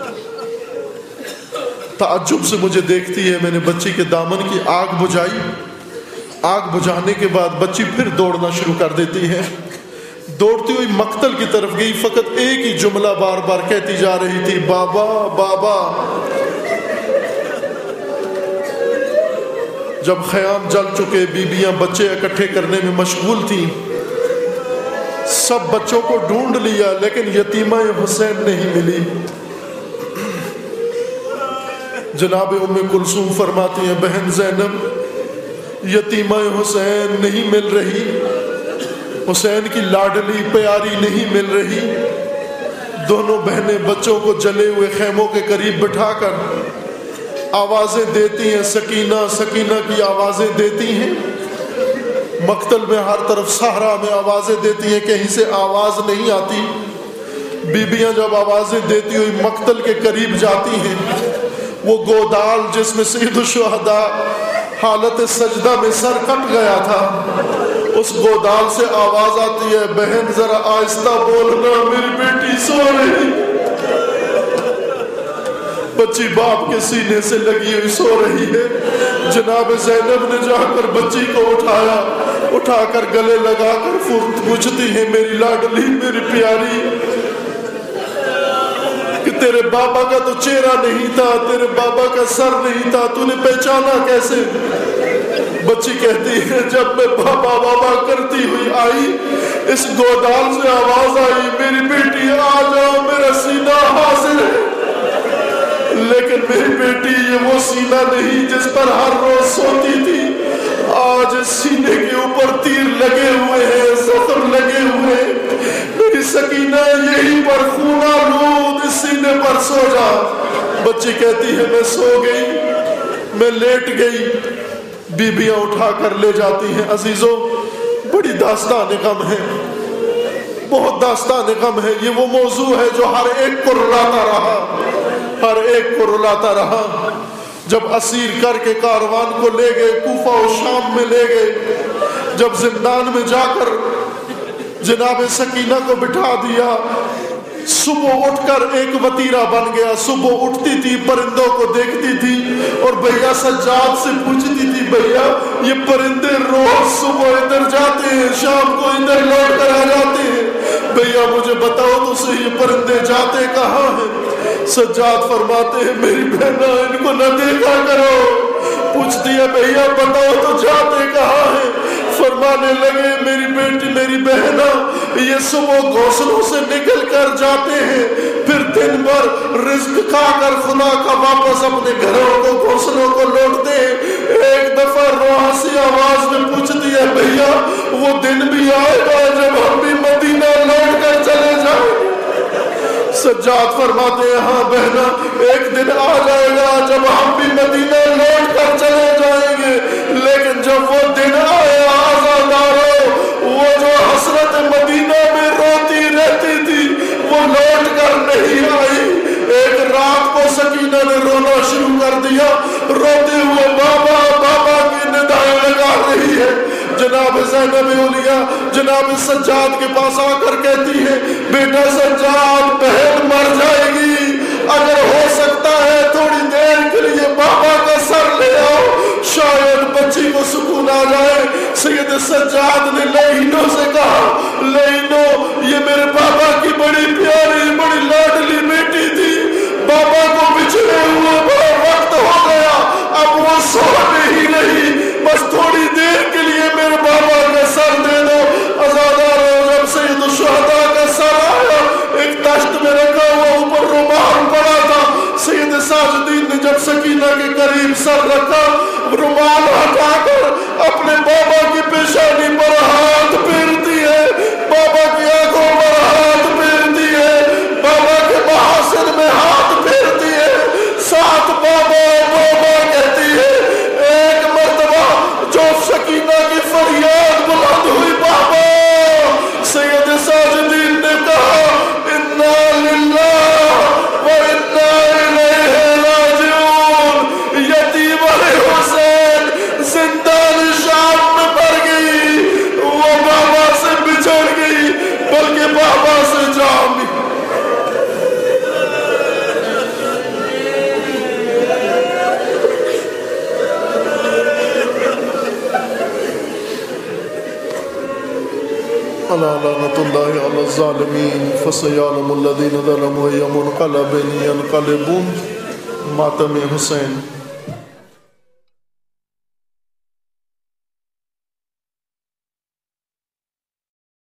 تعجب سے مجھے دیکھتی ہے، میں نے بچی کے دامن کی آگ بجھائی۔ آگ بجھانے کے بعد بچی پھر دوڑنا شروع کر دیتی ہے، دوڑتی ہوئی مقتل کی طرف گئی، فقط ایک ہی جملہ بار بار کہتی جا رہی تھی، بابا بابا۔ جب خیام جل چکے، بیبیاں بچے اکٹھے کرنے میں مشغول تھیں، سب بچوں کو ڈھونڈ لیا لیکن یتیمہ حسین نہیں ملی۔ جناب ام کلثوم فرماتی ہیں، بہن زینب یتیمہ حسین نہیں مل رہی، حسین کی لاڈلی پیاری نہیں مل رہی۔ دونوں بہنیں بچوں کو جلے ہوئے خیموں کے قریب بٹھا کر آوازیں دیتی ہیں، سکینہ سکینہ کی آوازیں دیتی ہیں۔ مقتل میں ہر طرف صحرا میں آوازیں دیتی ہیں، کہیں سے آواز نہیں آتی۔ बीबियां जब आवाजें देती हुई मक्तल के करीब जाती हैं, वो गोदाल जिसमें सैयद शुहदा हालत सजदा में सर कट गया था, उस गोदाल से आवाज आती है, बहन जरा आहिस्ता बोलना, मेरी बेटी सो रही। बच्ची बाप के सीने से लगी हुई सो रही है। जनाब ज़ैनब ने जाकर बच्ची को उठाया, उठाकर गले लगाकर पूछती है, मेरी लाडली, मेरी प्यारी, कि तेरे बाबा का तो चेहरा नहीं था, तेरे बाबा का सर नहीं था, तूने पहचाना कैसे? बच्ची कहती है, जब मैं बाबा बाबा करती हुई आई, इस गोदाल से आवाज आई, मेरी बेटी आ जाओ, मेरा सीना हाजिर है। लेकिन मेरी बेटी ये वो सीना नहीं जिस पर हर रोज सोती थी। आज सीने के ऊपर तीर लगे हुए हैं, जख्म लगे हुए हैं। मेरी सकीना यहीं पर खूना लूद इस सीने पर सो जा। बच्ची कहती है, मैं सो गई, मैं लेट गई। बीबियां उठाकर ले जाती हैं। अजीजों, बड़ी दास्तान गम है, बहुत दास्तान गम है। ये वो मौजू है जो हर एक को रुलाता रहा, हर एक को रुलाता रहा। जब असीर करके कारवान को ले गए, कूफा और शाम में ले गए, जब जिंदान में जाकर जनाब सकीना को बिठा दिया, सुबह उठकर एक वतीरा बन गया। सुबह उठती थी, परिंदों को देखती थी और भैया सज्जाद से पूछती थी, भैया ये परिंदे रोज सुबह इधर जाते हैं, शाम को इधर लौट कर आ जाते हैं, भैया मुझे बताओ तो सही, ये परिंदे जाते कहाँ हैं? सज्जाद फरमाते हैं, मेरी बहना इनको न देखा करो। पूछती है, भैया बताओ तो जाते कहाँ हैं? फरमाने लगे, मेरी बेटी, मेरी बहना, ये सुबह घोंसलों से निकल कर जाते हैं, फिर दिन भर रिज्क खाकर खुदा का वापस अपने घरों को, घोंसलों को लौटते हैं। एक दफा रोहासी आवाज में पूछती है, भैया वो दिन भी आएगा जब हम भी मदीना लौट कर चले जाएंगे? सज्जाद फरमाते हैं, हाँ बहना, एक दिन आ जाएगा जब हम भी मदीना लौट कर चले जाएंगे। लेकिन जब वो दिन आया, आज़ादारो, वो जो हसरत मदीना में रोती रहती थी, वो लौट कर नहीं आई। एक रात को सकीना ने रोना शुरू कर दिया, रोते हुए बाबा बाबा की निदाएं लगा रही है। जनाब ज़ैनब औलिया जनाब सज्जाद के पास आकर कहती है, बेटा सज्जाद, बहन मर जाएगी, अगर हो सकता है थोड़ी देर के लिए बाबा का सर ले आओ, शायद बच्ची को सुकून आ जाए। सैयद सज्जाद ने लईनो से कहा, लईनो, ये मेरे बाबा की बड़ी प्यारी, बड़ी लाडली बेटी थी, बाबा को बिछड़े हुए बड़ा वक्त हो गया, अब वो सो नहीं रही, बस थोड़ी देर के लिए मेरे बाबा का सर दे दो। आज़ादारो, जब सैयद शुहदा का सर आया, एक तश्त में रखा हुआ ऊपर रुमाल पड़ा था, सैयद साजुद्दीन ने जब सकीना के करीब सर रखा, रुमाल हटाकर अपने बाबा की पेशानी पर हाथ फेरती है, बाबा की आंखों पर हाथ फेरती है, बाबा के महासिर में हाथ फेरती है, साथ बाबा बाबा कहती है। एक मर्तबा जो सकीना की फरियाद बुलंद हुई, बाबा, सैयद साजुद्दीन ने कहा, इन्ना लिल्लाह व इन्ना इलैहि राजिऊन। यतीम हुसैन जिंदान शाम में मर गई, वो बाबा से बिछड़ गई, बल्कि बाबा से जाम गई। अला लानतुल्लाहि अला ज़ालिमीन फसयअलमुल्लज़ीना ज़लमू अय्युमुल क़लबैनि यनक़लिबून। मातम हुसैन।